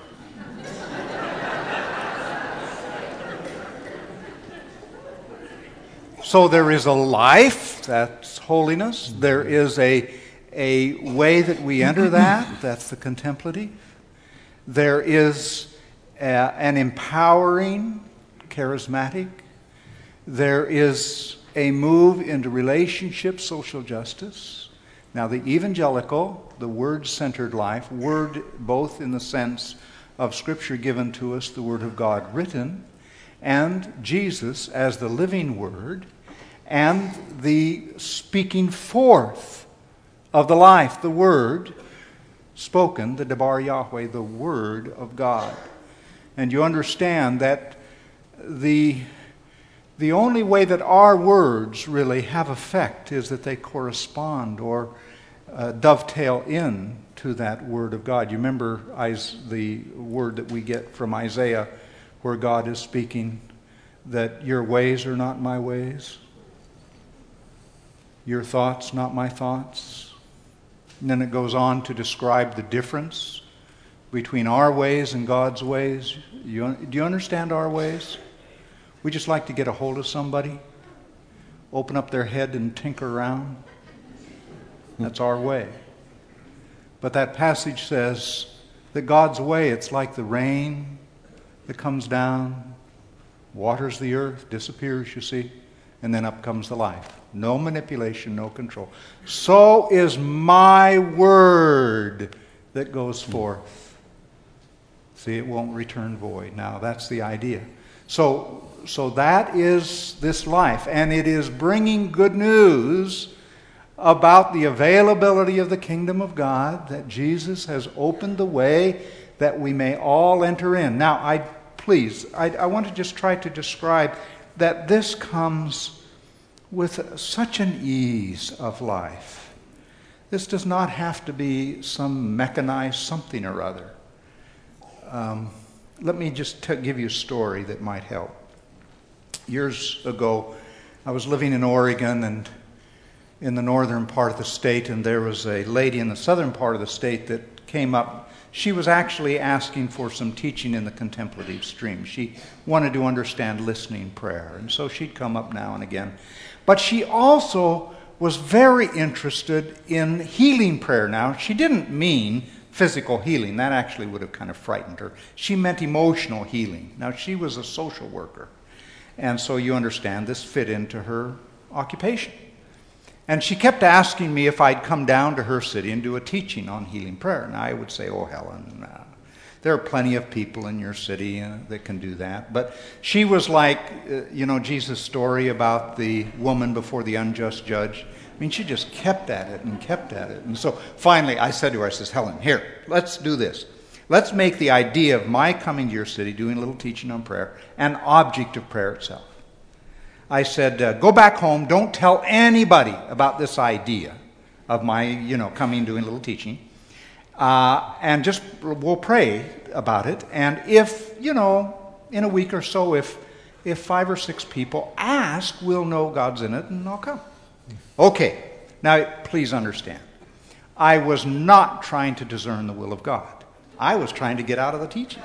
So there is a life, that's holiness. There is a A way that we enter that, that's the contemplative. There is a, an empowering, charismatic. There is a move into relationship, social justice. Now the evangelical, the word-centered life, word both in the sense of Scripture given to us, the Word of God written, and Jesus as the living Word, and the speaking forth of the life, the Word spoken, the Debar Yahweh, the Word of God. And you understand that the, the only way that our words really have effect is that they correspond or uh, dovetail in to that Word of God. You remember the word that we get from Isaiah where God is speaking that your ways are not my ways, your thoughts not my thoughts. And then it goes on to describe the difference between our ways and God's ways. You, do you understand our ways? We just like to get a hold of somebody, open up their head and tinker around. That's our way. But that passage says that God's way, it's like the rain that comes down, waters the earth, disappears, you see, and then up comes the life. No manipulation, no control. So is my word that goes forth. See, it won't return void. Now, that's the idea. So, so that is this life, and it is bringing good news about the availability of the kingdom of God, that Jesus has opened the way that we may all enter in. Now, I please, I, I want to just try to describe that this comes with such an ease of life. This does not have to be some mechanized something or other. Um, let me just t- give you a story that might help. Years ago, I was living in Oregon and in the northern part of the state, and there was a lady in the southern part of the state that came up. She was actually asking for some teaching in the contemplative stream. She wanted to understand listening prayer, and so she'd come up now and again. But she also was very interested in healing prayer. Now, she didn't mean physical healing. That actually would have kind of frightened her. She meant emotional healing. Now, she was a social worker, and so you understand this fit into her occupation. And she kept asking me if I'd come down to her city and do a teaching on healing prayer. And I would say, oh, Helen, uh, there are plenty of people in your city uh, that can do that. But she was like, uh, you know, Jesus' story about the woman before the unjust judge. I mean, she just kept at it and kept at it. And so finally I said to her, I says, Helen, here, let's do this. Let's make the idea of my coming to your city, doing a little teaching on prayer, an object of prayer itself. I said, uh, go back home, don't tell anybody about this idea of my, you know, coming, doing a little teaching. Uh, and just, we'll pray about it. And if, you know, in a week or so, if if five or six people ask, we'll know God's in it and I'll come. Okay, now please understand. I was not trying to discern the will of God. I was trying to get out of the teaching.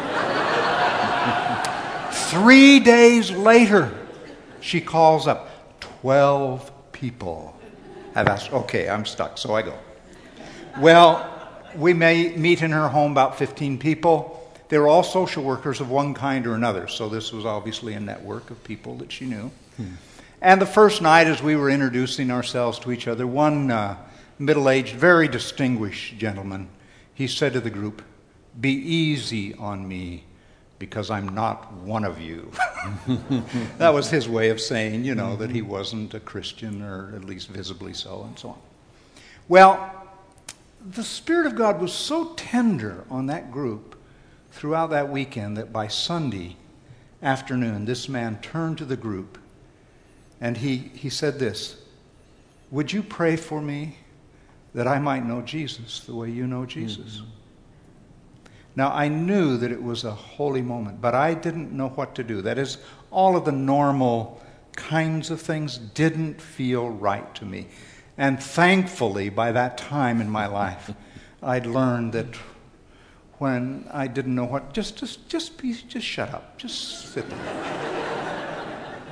Three days later, she calls up. Twelve people have asked. Okay, I'm stuck, so I go. Well, we may meet in her home about fifteen people. They were all social workers of one kind or another, so this was obviously a network of people that she knew. Hmm. And the first night, as we were introducing ourselves to each other, one uh, middle-aged, very distinguished gentleman, he said to the group, "Be easy on me, because I'm not one of you." That was his way of saying, you know, mm-hmm. that he wasn't a Christian, or at least visibly so, and so on. Well, the Spirit of God was so tender on that group throughout that weekend that by Sunday afternoon, this man turned to the group and he, he said this, "Would you pray for me that I might know Jesus the way you know Jesus?" Mm-hmm. Now, I knew that it was a holy moment, but I didn't know what to do. That is, all of the normal kinds of things didn't feel right to me. And thankfully, by that time in my life, I'd learned that when I didn't know what, just just just be, just shut up, just sit there.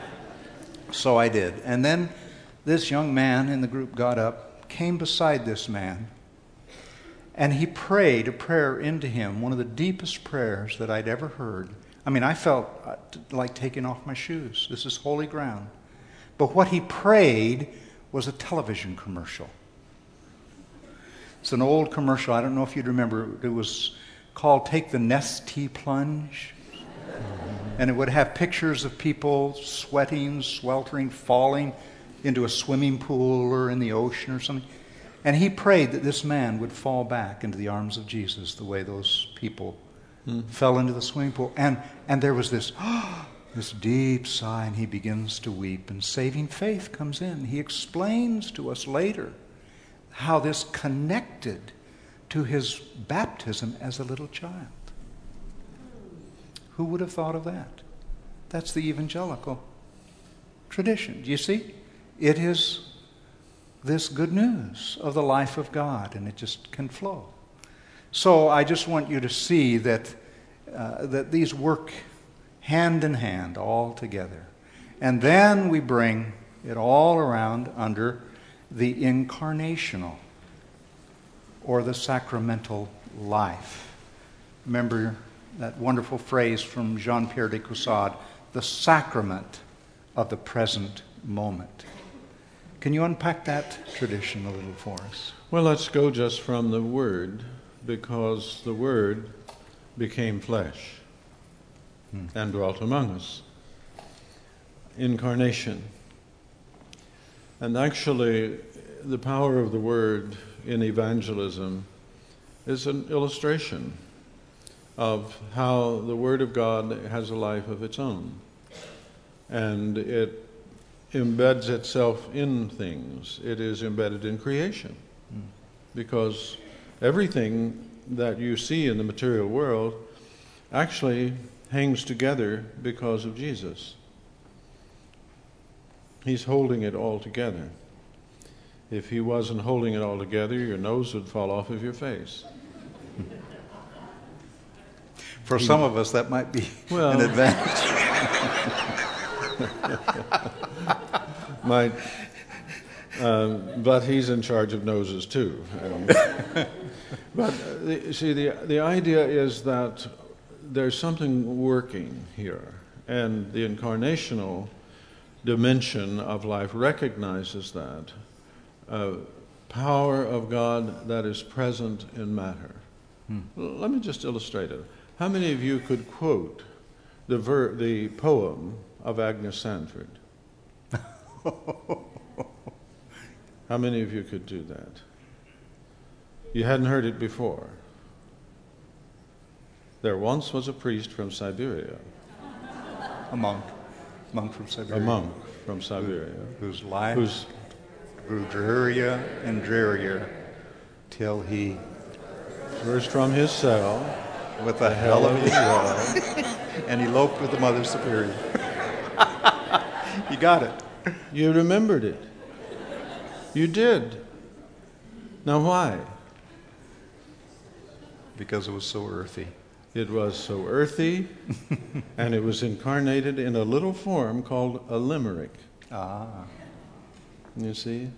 So I did. And then this young man in the group got up, came beside this man, and he prayed a prayer into him, one of the deepest prayers that I'd ever heard. I mean, I felt like taking off my shoes. This is holy ground. But what he prayed was a television commercial. It's an old commercial. I don't know if you'd remember. It was called Take the Nestea Plunge. And it would have pictures of people sweating, sweltering, falling into a swimming pool or in the ocean or something. And he prayed that this man would fall back into the arms of Jesus the way those people hmm. fell into the swimming pool. And and there was this, oh, this deep sigh, and he begins to weep. And saving faith comes in. He explains to us later how this connected to his baptism as a little child. Who would have thought of that? That's the evangelical tradition. Do you see? It is this good news of the life of God, and it just can flow. So I just want you to see that uh, that these work hand in hand all together. And then we bring it all around under the incarnational or the sacramental life. Remember that wonderful phrase from Jean-Pierre de Caussade, the sacrament of the present moment. Can you unpack that tradition a little for us? Well, let's go just from the Word, because the Word became flesh hmm. and dwelt among us. Incarnation. And actually, the power of the Word in evangelism is an illustration of how the Word of God has a life of its own. And it embeds itself in things. It is embedded in creation. Mm. Because everything that you see in the material world actually hangs together because of Jesus. He's holding it all together. If he wasn't holding it all together, your nose would fall off of your face. For he, some of us, that might be well, an advantage. Might, um, but he's in charge of noses too. Um, but the, see, the the idea is that there's something working here, and the incarnational dimension of life recognizes that uh, power of God that is present in matter. Hmm. Let me just illustrate it. How many of you could quote the ver- the poem of Agnes Sanford? How many of you could do that? You hadn't heard it before. There once was a priest from Siberia. A monk. Monk from Siberia. A monk from Siberia. Whose life Who's grew drearier and drearier till he, first from his cell, with a hell of a job, and eloped with the Mother Superior. You got it. You remembered it. You did. Now why? Because it was so earthy. It was so earthy, and it was incarnated in a little form called a limerick. Ah. You see?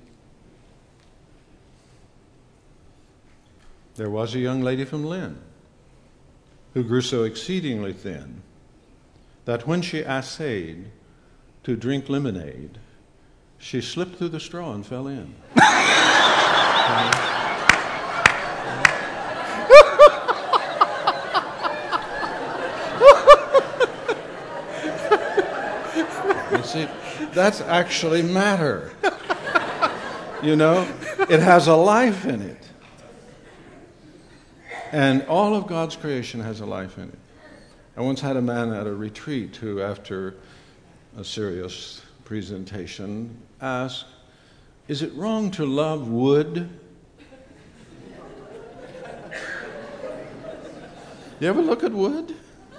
There was a young lady from Lynn who grew so exceedingly thin that when she essayed to drink lemonade, she slipped through the straw and fell in. You see, that's actually matter. You know, it has a life in it. And all of God's creation has a life in it. I once had a man at a retreat who, after a serious presentation, asked, "Is it wrong to love wood?" You ever look at wood?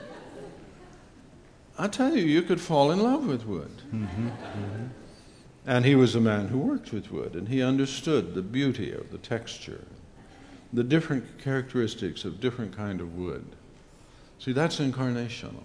I tell you, you could fall in love with wood. Mm-hmm. Mm-hmm. And he was a man who worked with wood, and he understood the beauty of the texture, the different characteristics of different kind of wood. See, that's incarnational.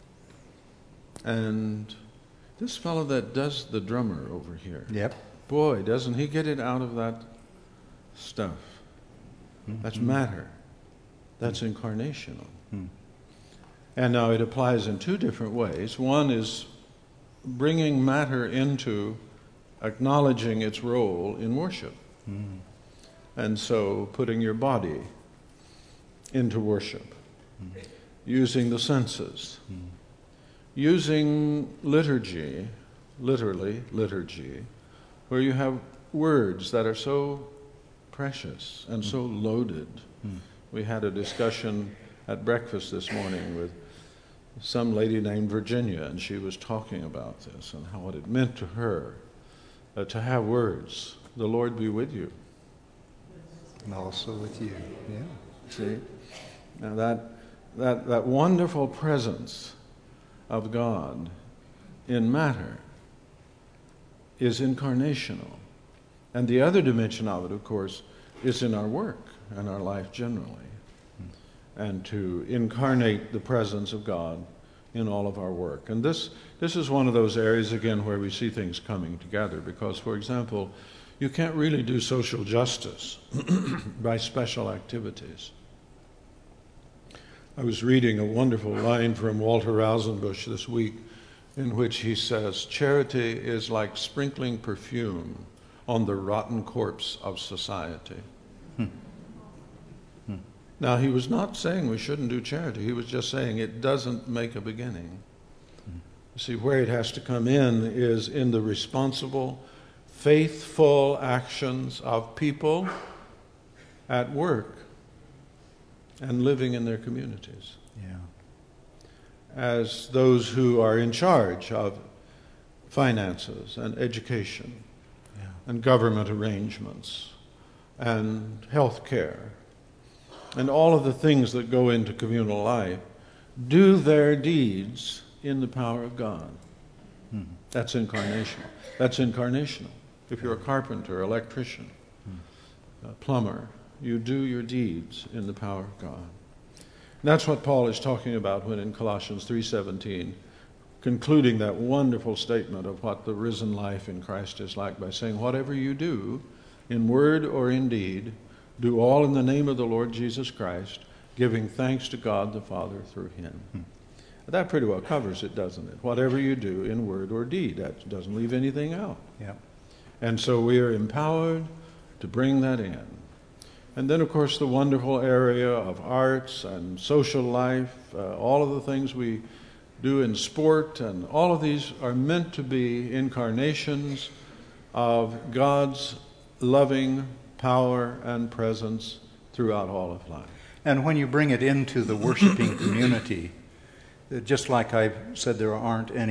And this fellow that does the drummer over here, yep. Boy, doesn't he get it out of that stuff. Mm-hmm. That's matter. That's mm-hmm. incarnational. Mm-hmm. And now it applies in two different ways. One is bringing matter into acknowledging its role in worship. Mm-hmm. And so putting your body into worship, mm-hmm. using the senses, mm-hmm. using liturgy, literally liturgy, where you have words that are so precious and mm-hmm. so loaded. Mm-hmm. We had a discussion at breakfast this morning with some lady named Virginia, and she was talking about this and how it meant to her uh, to have words. The Lord be with you. And also with you, yeah. See? Now that, that, that wonderful presence of God in matter is incarnational. And the other dimension of it, of course, is in our work and our life generally. And to incarnate the presence of God in all of our work. And this, this is one of those areas, again, where we see things coming together. Because, for example, you can't really do social justice by special activities. I was reading a wonderful line from Walter Rausenbusch this week in which he says, "Charity is like sprinkling perfume on the rotten corpse of society." Hmm. Hmm. Now, he was not saying we shouldn't do charity. He was just saying it doesn't make a beginning. Hmm. See, where it has to come in is in the responsible, faithful actions of people at work and living in their communities. Yeah. As those who are in charge of finances and education yeah. and government arrangements and health care and all of the things that go into communal life, do their deeds in the power of God. Mm-hmm. That's incarnational. That's incarnational. If you're a carpenter, electrician, mm-hmm. a plumber, you do your deeds in the power of God. And that's what Paul is talking about when in Colossians three seventeen, concluding that wonderful statement of what the risen life in Christ is like by saying, whatever you do, in word or in deed, do all in the name of the Lord Jesus Christ, giving thanks to God the Father through him. Hmm. That pretty well covers it, doesn't it? Whatever you do in word or deed, that doesn't leave anything out. Yeah. And so we are empowered to bring that in. And then, of course, the wonderful area of arts and social life, uh, all of the things we do in sport, and all of these are meant to be incarnations of God's loving power and presence throughout all of life. And when you bring it into the worshiping community, just like I've said, there aren't any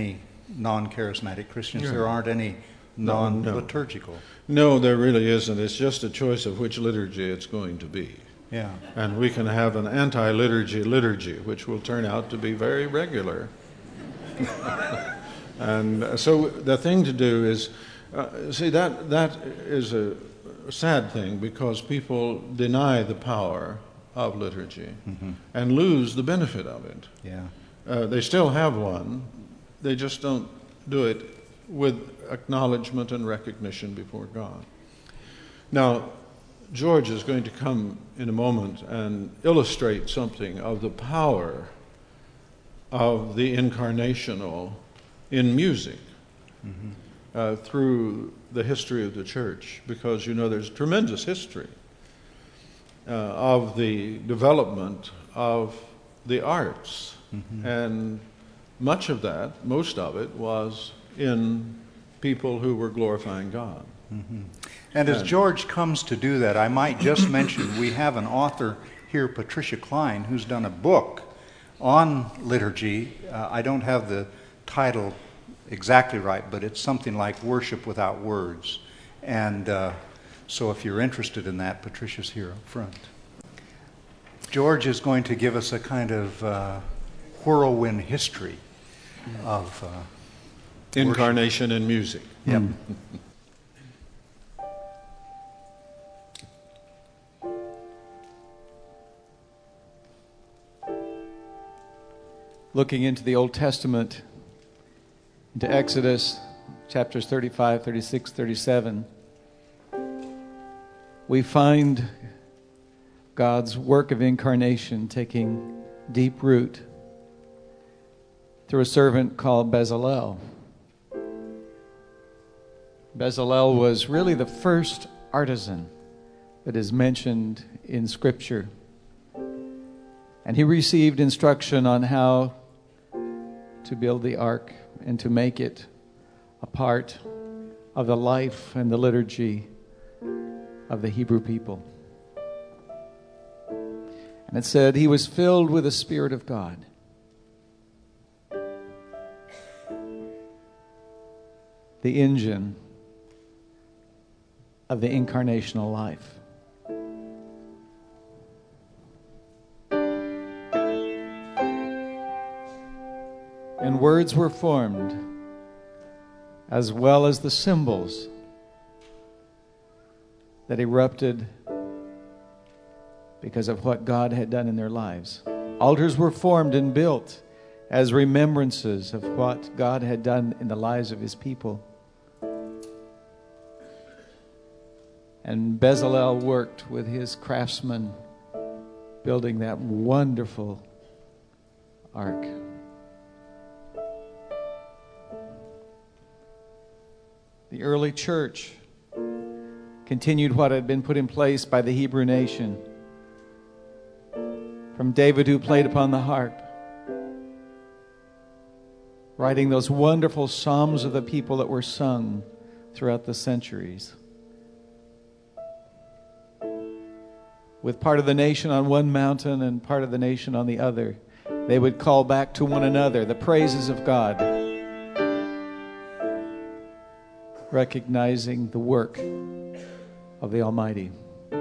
non-charismatic Christians. Yeah. There aren't any No, no. non-liturgical. No, there really isn't. It's just a choice of which liturgy it's going to be. Yeah. And we can have an anti-liturgy liturgy, which will turn out to be very regular. And uh, so the thing to do is, uh, see, that that is a sad thing, because people deny the power of liturgy Mm-hmm. and lose the benefit of it. Yeah. Uh, they still have one, they just don't do it with acknowledgement and recognition before God. Now, George is going to come in a moment and illustrate something of the power of the incarnational in music. Mm-hmm. Uh, through the history of the church, because, you know, there's tremendous history uh, of the development of the arts. Mm-hmm. And much of that, most of it, was in people who were glorifying God. Mm-hmm. And as George comes to do that, I might just mention we have an author here, Patricia Klein, who's done a book on liturgy. Uh, I don't have the title exactly right, but it's something like Worship Without Words. And uh, so if you're interested in that, Patricia's here up front. George is going to give us a kind of uh, whirlwind history of uh, Incarnation in music. Yep. Looking into the Old Testament, into Exodus chapters thirty-five, thirty-six, thirty-seven, we find God's work of incarnation taking deep root through a servant called Bezalel. Bezalel was really the first artisan that is mentioned in Scripture. And he received instruction on how to build the ark and to make it a part of the life and the liturgy of the Hebrew people. And it said he was filled with the Spirit of God. The engine of the incarnational life. And words were formed, as well as the symbols that erupted because of what God had done in their lives. Altars were formed and built as remembrances of what God had done in the lives of His people. And Bezalel worked with his craftsmen, building that wonderful ark. The early church continued what had been put in place by the Hebrew nation. From David, who played upon the harp, writing those wonderful psalms of the people that were sung throughout the centuries. With part of the nation on one mountain and part of the nation on the other, they would call back to one another the praises of God, recognizing the work of the Almighty.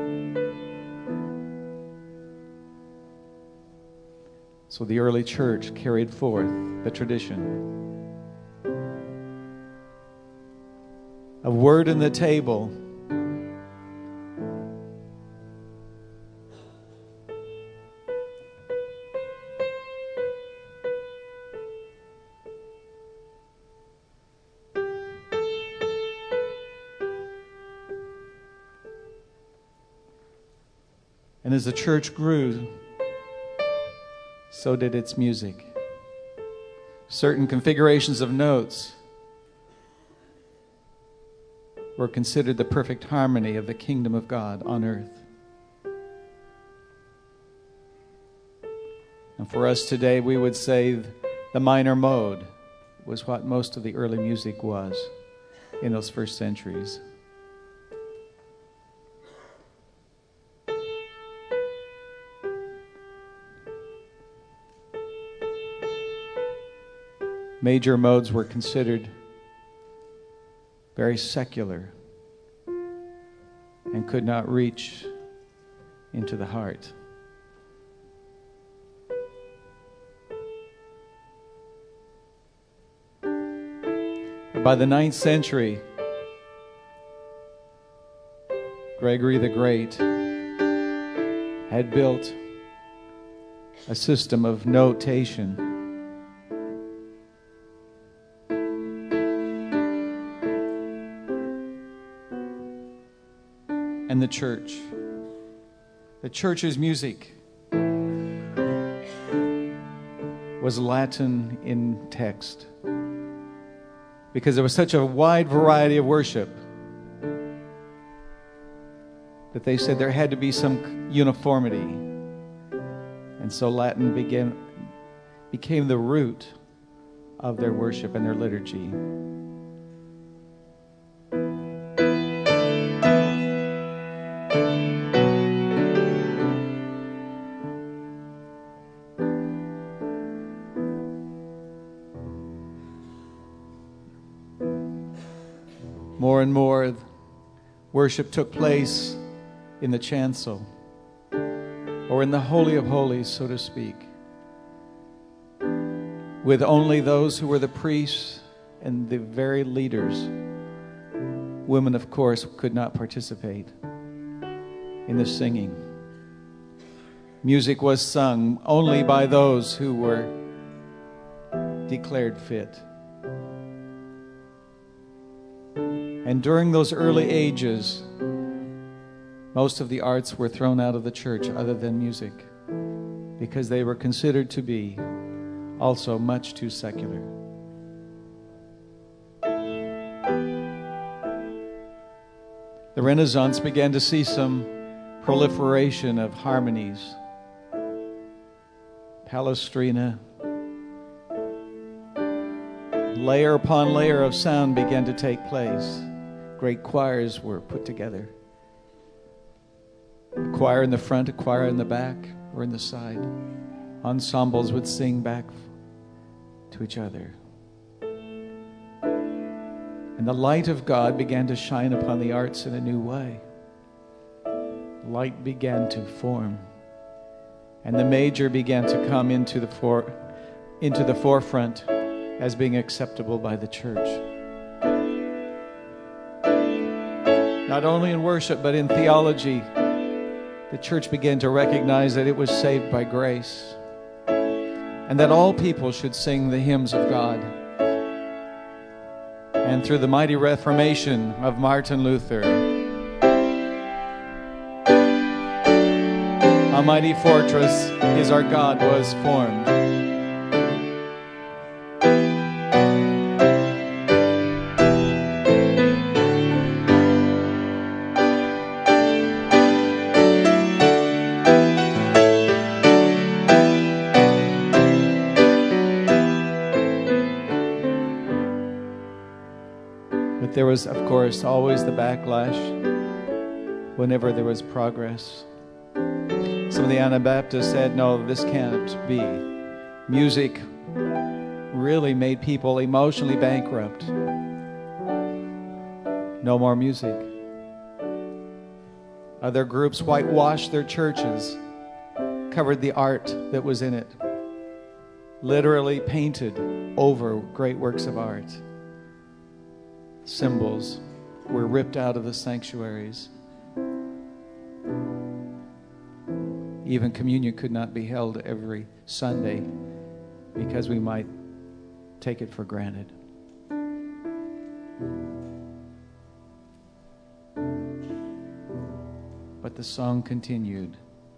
So the early church carried forth the tradition of word in the table. And as the church grew, so did its music. Certain configurations of notes were considered the perfect harmony of the kingdom of God on earth. And for us today, we would say the minor mode was what most of the early music was in those first centuries. major modes were considered very secular and could not reach into the heart. By the ninth century, Gregory the Great had built a system of notation and the church. The church's music was Latin in text because there was such a wide variety of worship that they said there had to be some uniformity. And so Latin began, became the root of their worship and their liturgy. More and more worship took place in the chancel, or in the Holy of Holies, so to speak, with only those who were the priests and the very leaders. Women, of course, could not participate in the singing. Music was sung only by those who were declared fit. And during those early ages, most of the arts were thrown out of the church other than music because they were considered to be also much too secular. The Renaissance began to see some proliferation of harmonies. Palestrina. Layer upon layer of sound began to take place. Great choirs were put together. A choir in the front, a choir in the back, or in the side. Ensembles would sing back to each other. And the light of God began to shine upon the arts in a new way. Light began to form. And the major began to come into the fore, into the forefront as being acceptable by the church. Not only in worship, but in theology, the church began to recognize that it was saved by grace and that all people should sing the hymns of God. And through the mighty Reformation of Martin Luther, a mighty fortress is our God was formed. There was, of course, always the backlash whenever there was progress. Some of the Anabaptists said, no, this can't be. Music really made people emotionally bankrupt. No more music. Other groups whitewashed their churches, covered the art that was in it, literally painted over great works of art. Symbols were ripped out of the sanctuaries. Even communion could not be held every Sunday because we might take it for granted. But the song continued.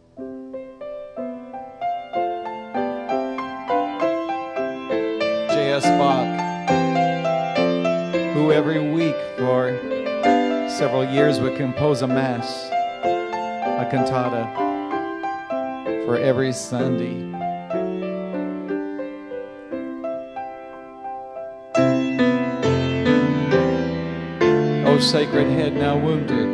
J S Bach, who every week for several years would compose a mass, a cantata for every Sunday. O sacred head now wounded,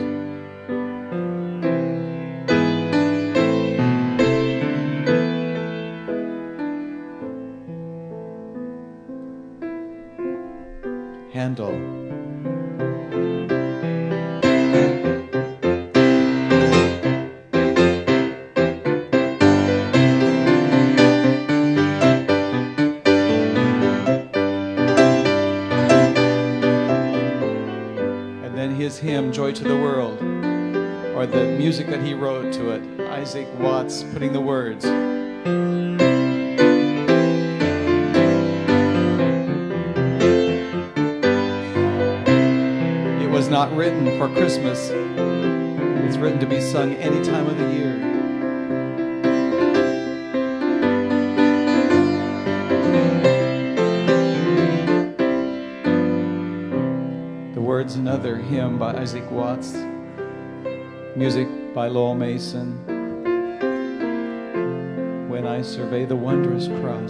Handel. And then his hymn, Joy to the World, or the music that he wrote to it, Isaac Watts putting the words. It was not written for Christmas. It's written to be sung any time of the year. The words, another hymn by Isaac Watts. Music by Lowell Mason. When I survey the wondrous cross.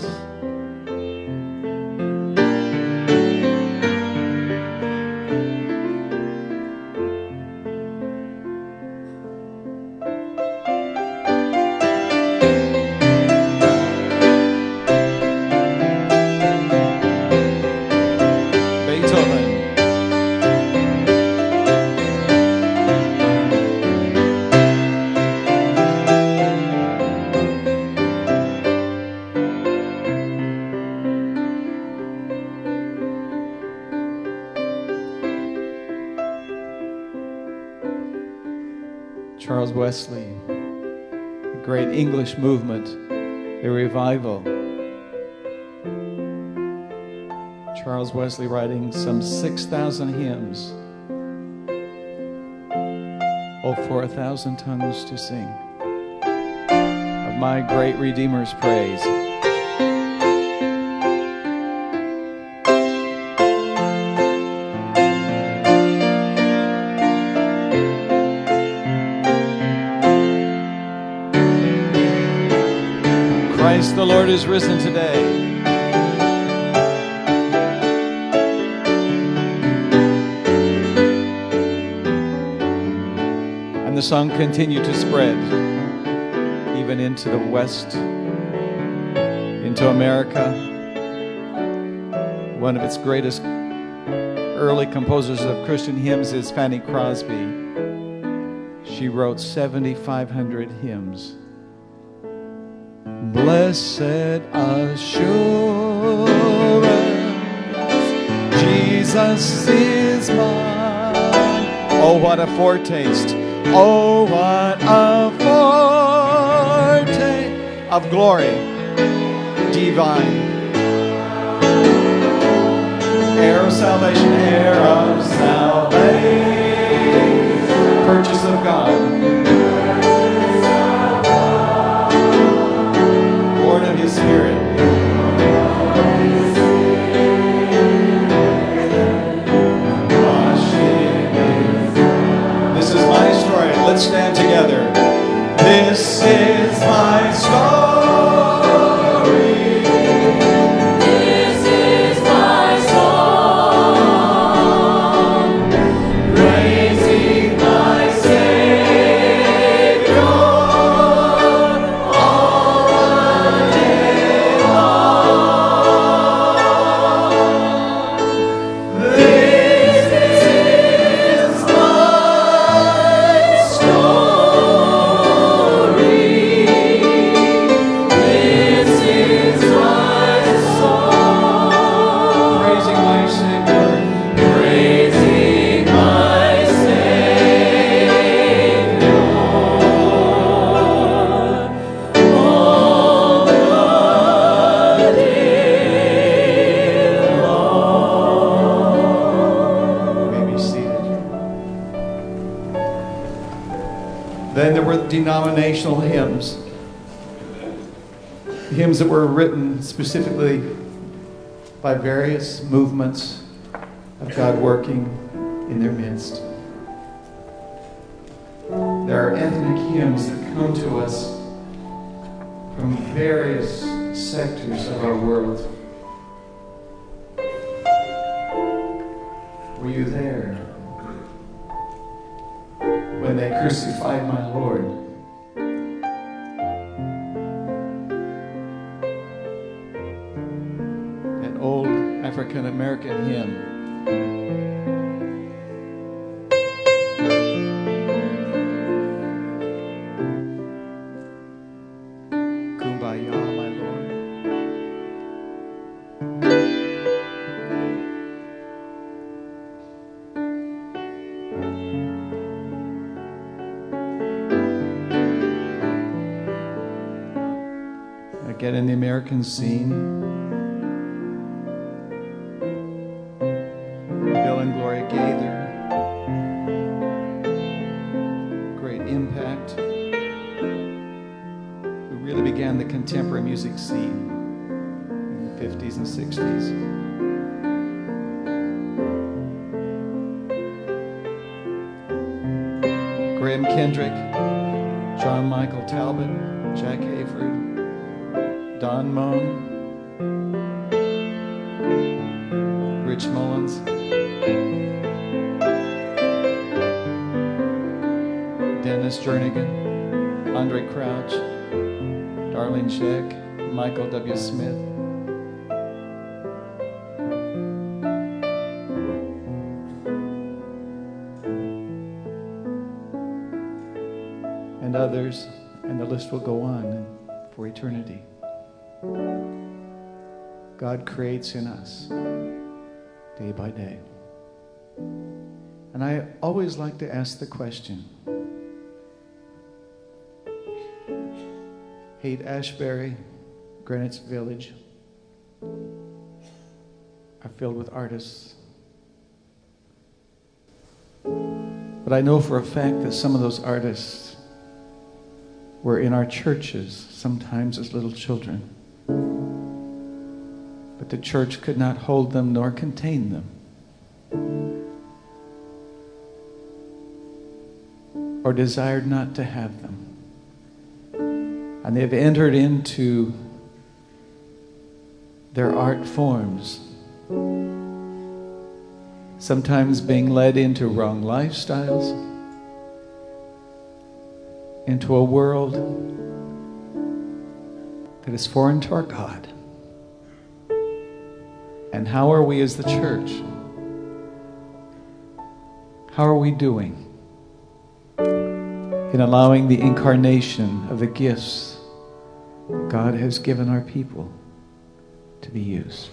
Charles Wesley, the great English movement, the revival. Charles Wesley writing some six thousand hymns. Oh, for a thousand tongues to sing of my great Redeemer's praise. Christ the Lord is risen today. And the song continued to spread even into the West, into America. One of its greatest early composers of Christian hymns is Fanny Crosby. She wrote seventy-five hundred hymns. Blessed assurance, Jesus is mine. Oh, what a foretaste. Oh, what a foretaste of glory divine. Heir of salvation, heir of salvation, purchase of God. Of His Spirit. This is my story. Let's stand together. This is my story. This is my song, praising my Savior. Then there were denominational hymns, hymns that were written specifically by various movements of God working in their midst. There are ethnic hymns that come to us from various sectors of our world. Were you there when they crucified my Lord? An old African American hymn. Kumbaya, my Lord. Again in the American scene, Bill and Gloria Gaither, great impact, who really began the contemporary music scene in the fifties and sixties. Graham Kendrick, John Michael Talbot, Jack Hayford, Don Moen, Rich Mullins, Dennis Jernigan, Andre Crouch, Darlene Zschech, Michael W. Smith. And others, and the list will go on for eternity. God creates in us day by day. And I always like to ask the question, Haight-Ashbury, Greenwich Village are filled with artists. But I know for a fact that some of those artists were in our churches, sometimes as little children. But the church could not hold them nor contain them, or desired not to have them. And they've entered into their art forms, sometimes being led into wrong lifestyles, into a world that is foreign to our God. And how are we as the church? How are we doing in allowing the incarnation of the gifts God has given our people to be used?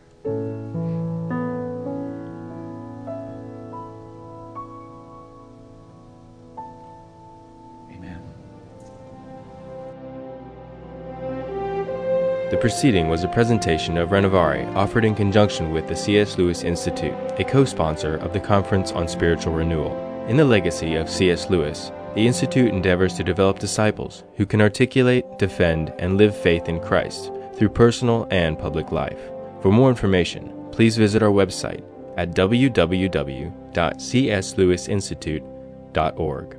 The proceeding was a presentation of Renovari offered in conjunction with the C S Lewis Institute, a co-sponsor of the Conference on Spiritual Renewal. In the legacy of C S Lewis, the Institute endeavors to develop disciples who can articulate, defend, and live faith in Christ through personal and public life. For more information, please visit our website at w w w dot c s lewis institute dot org.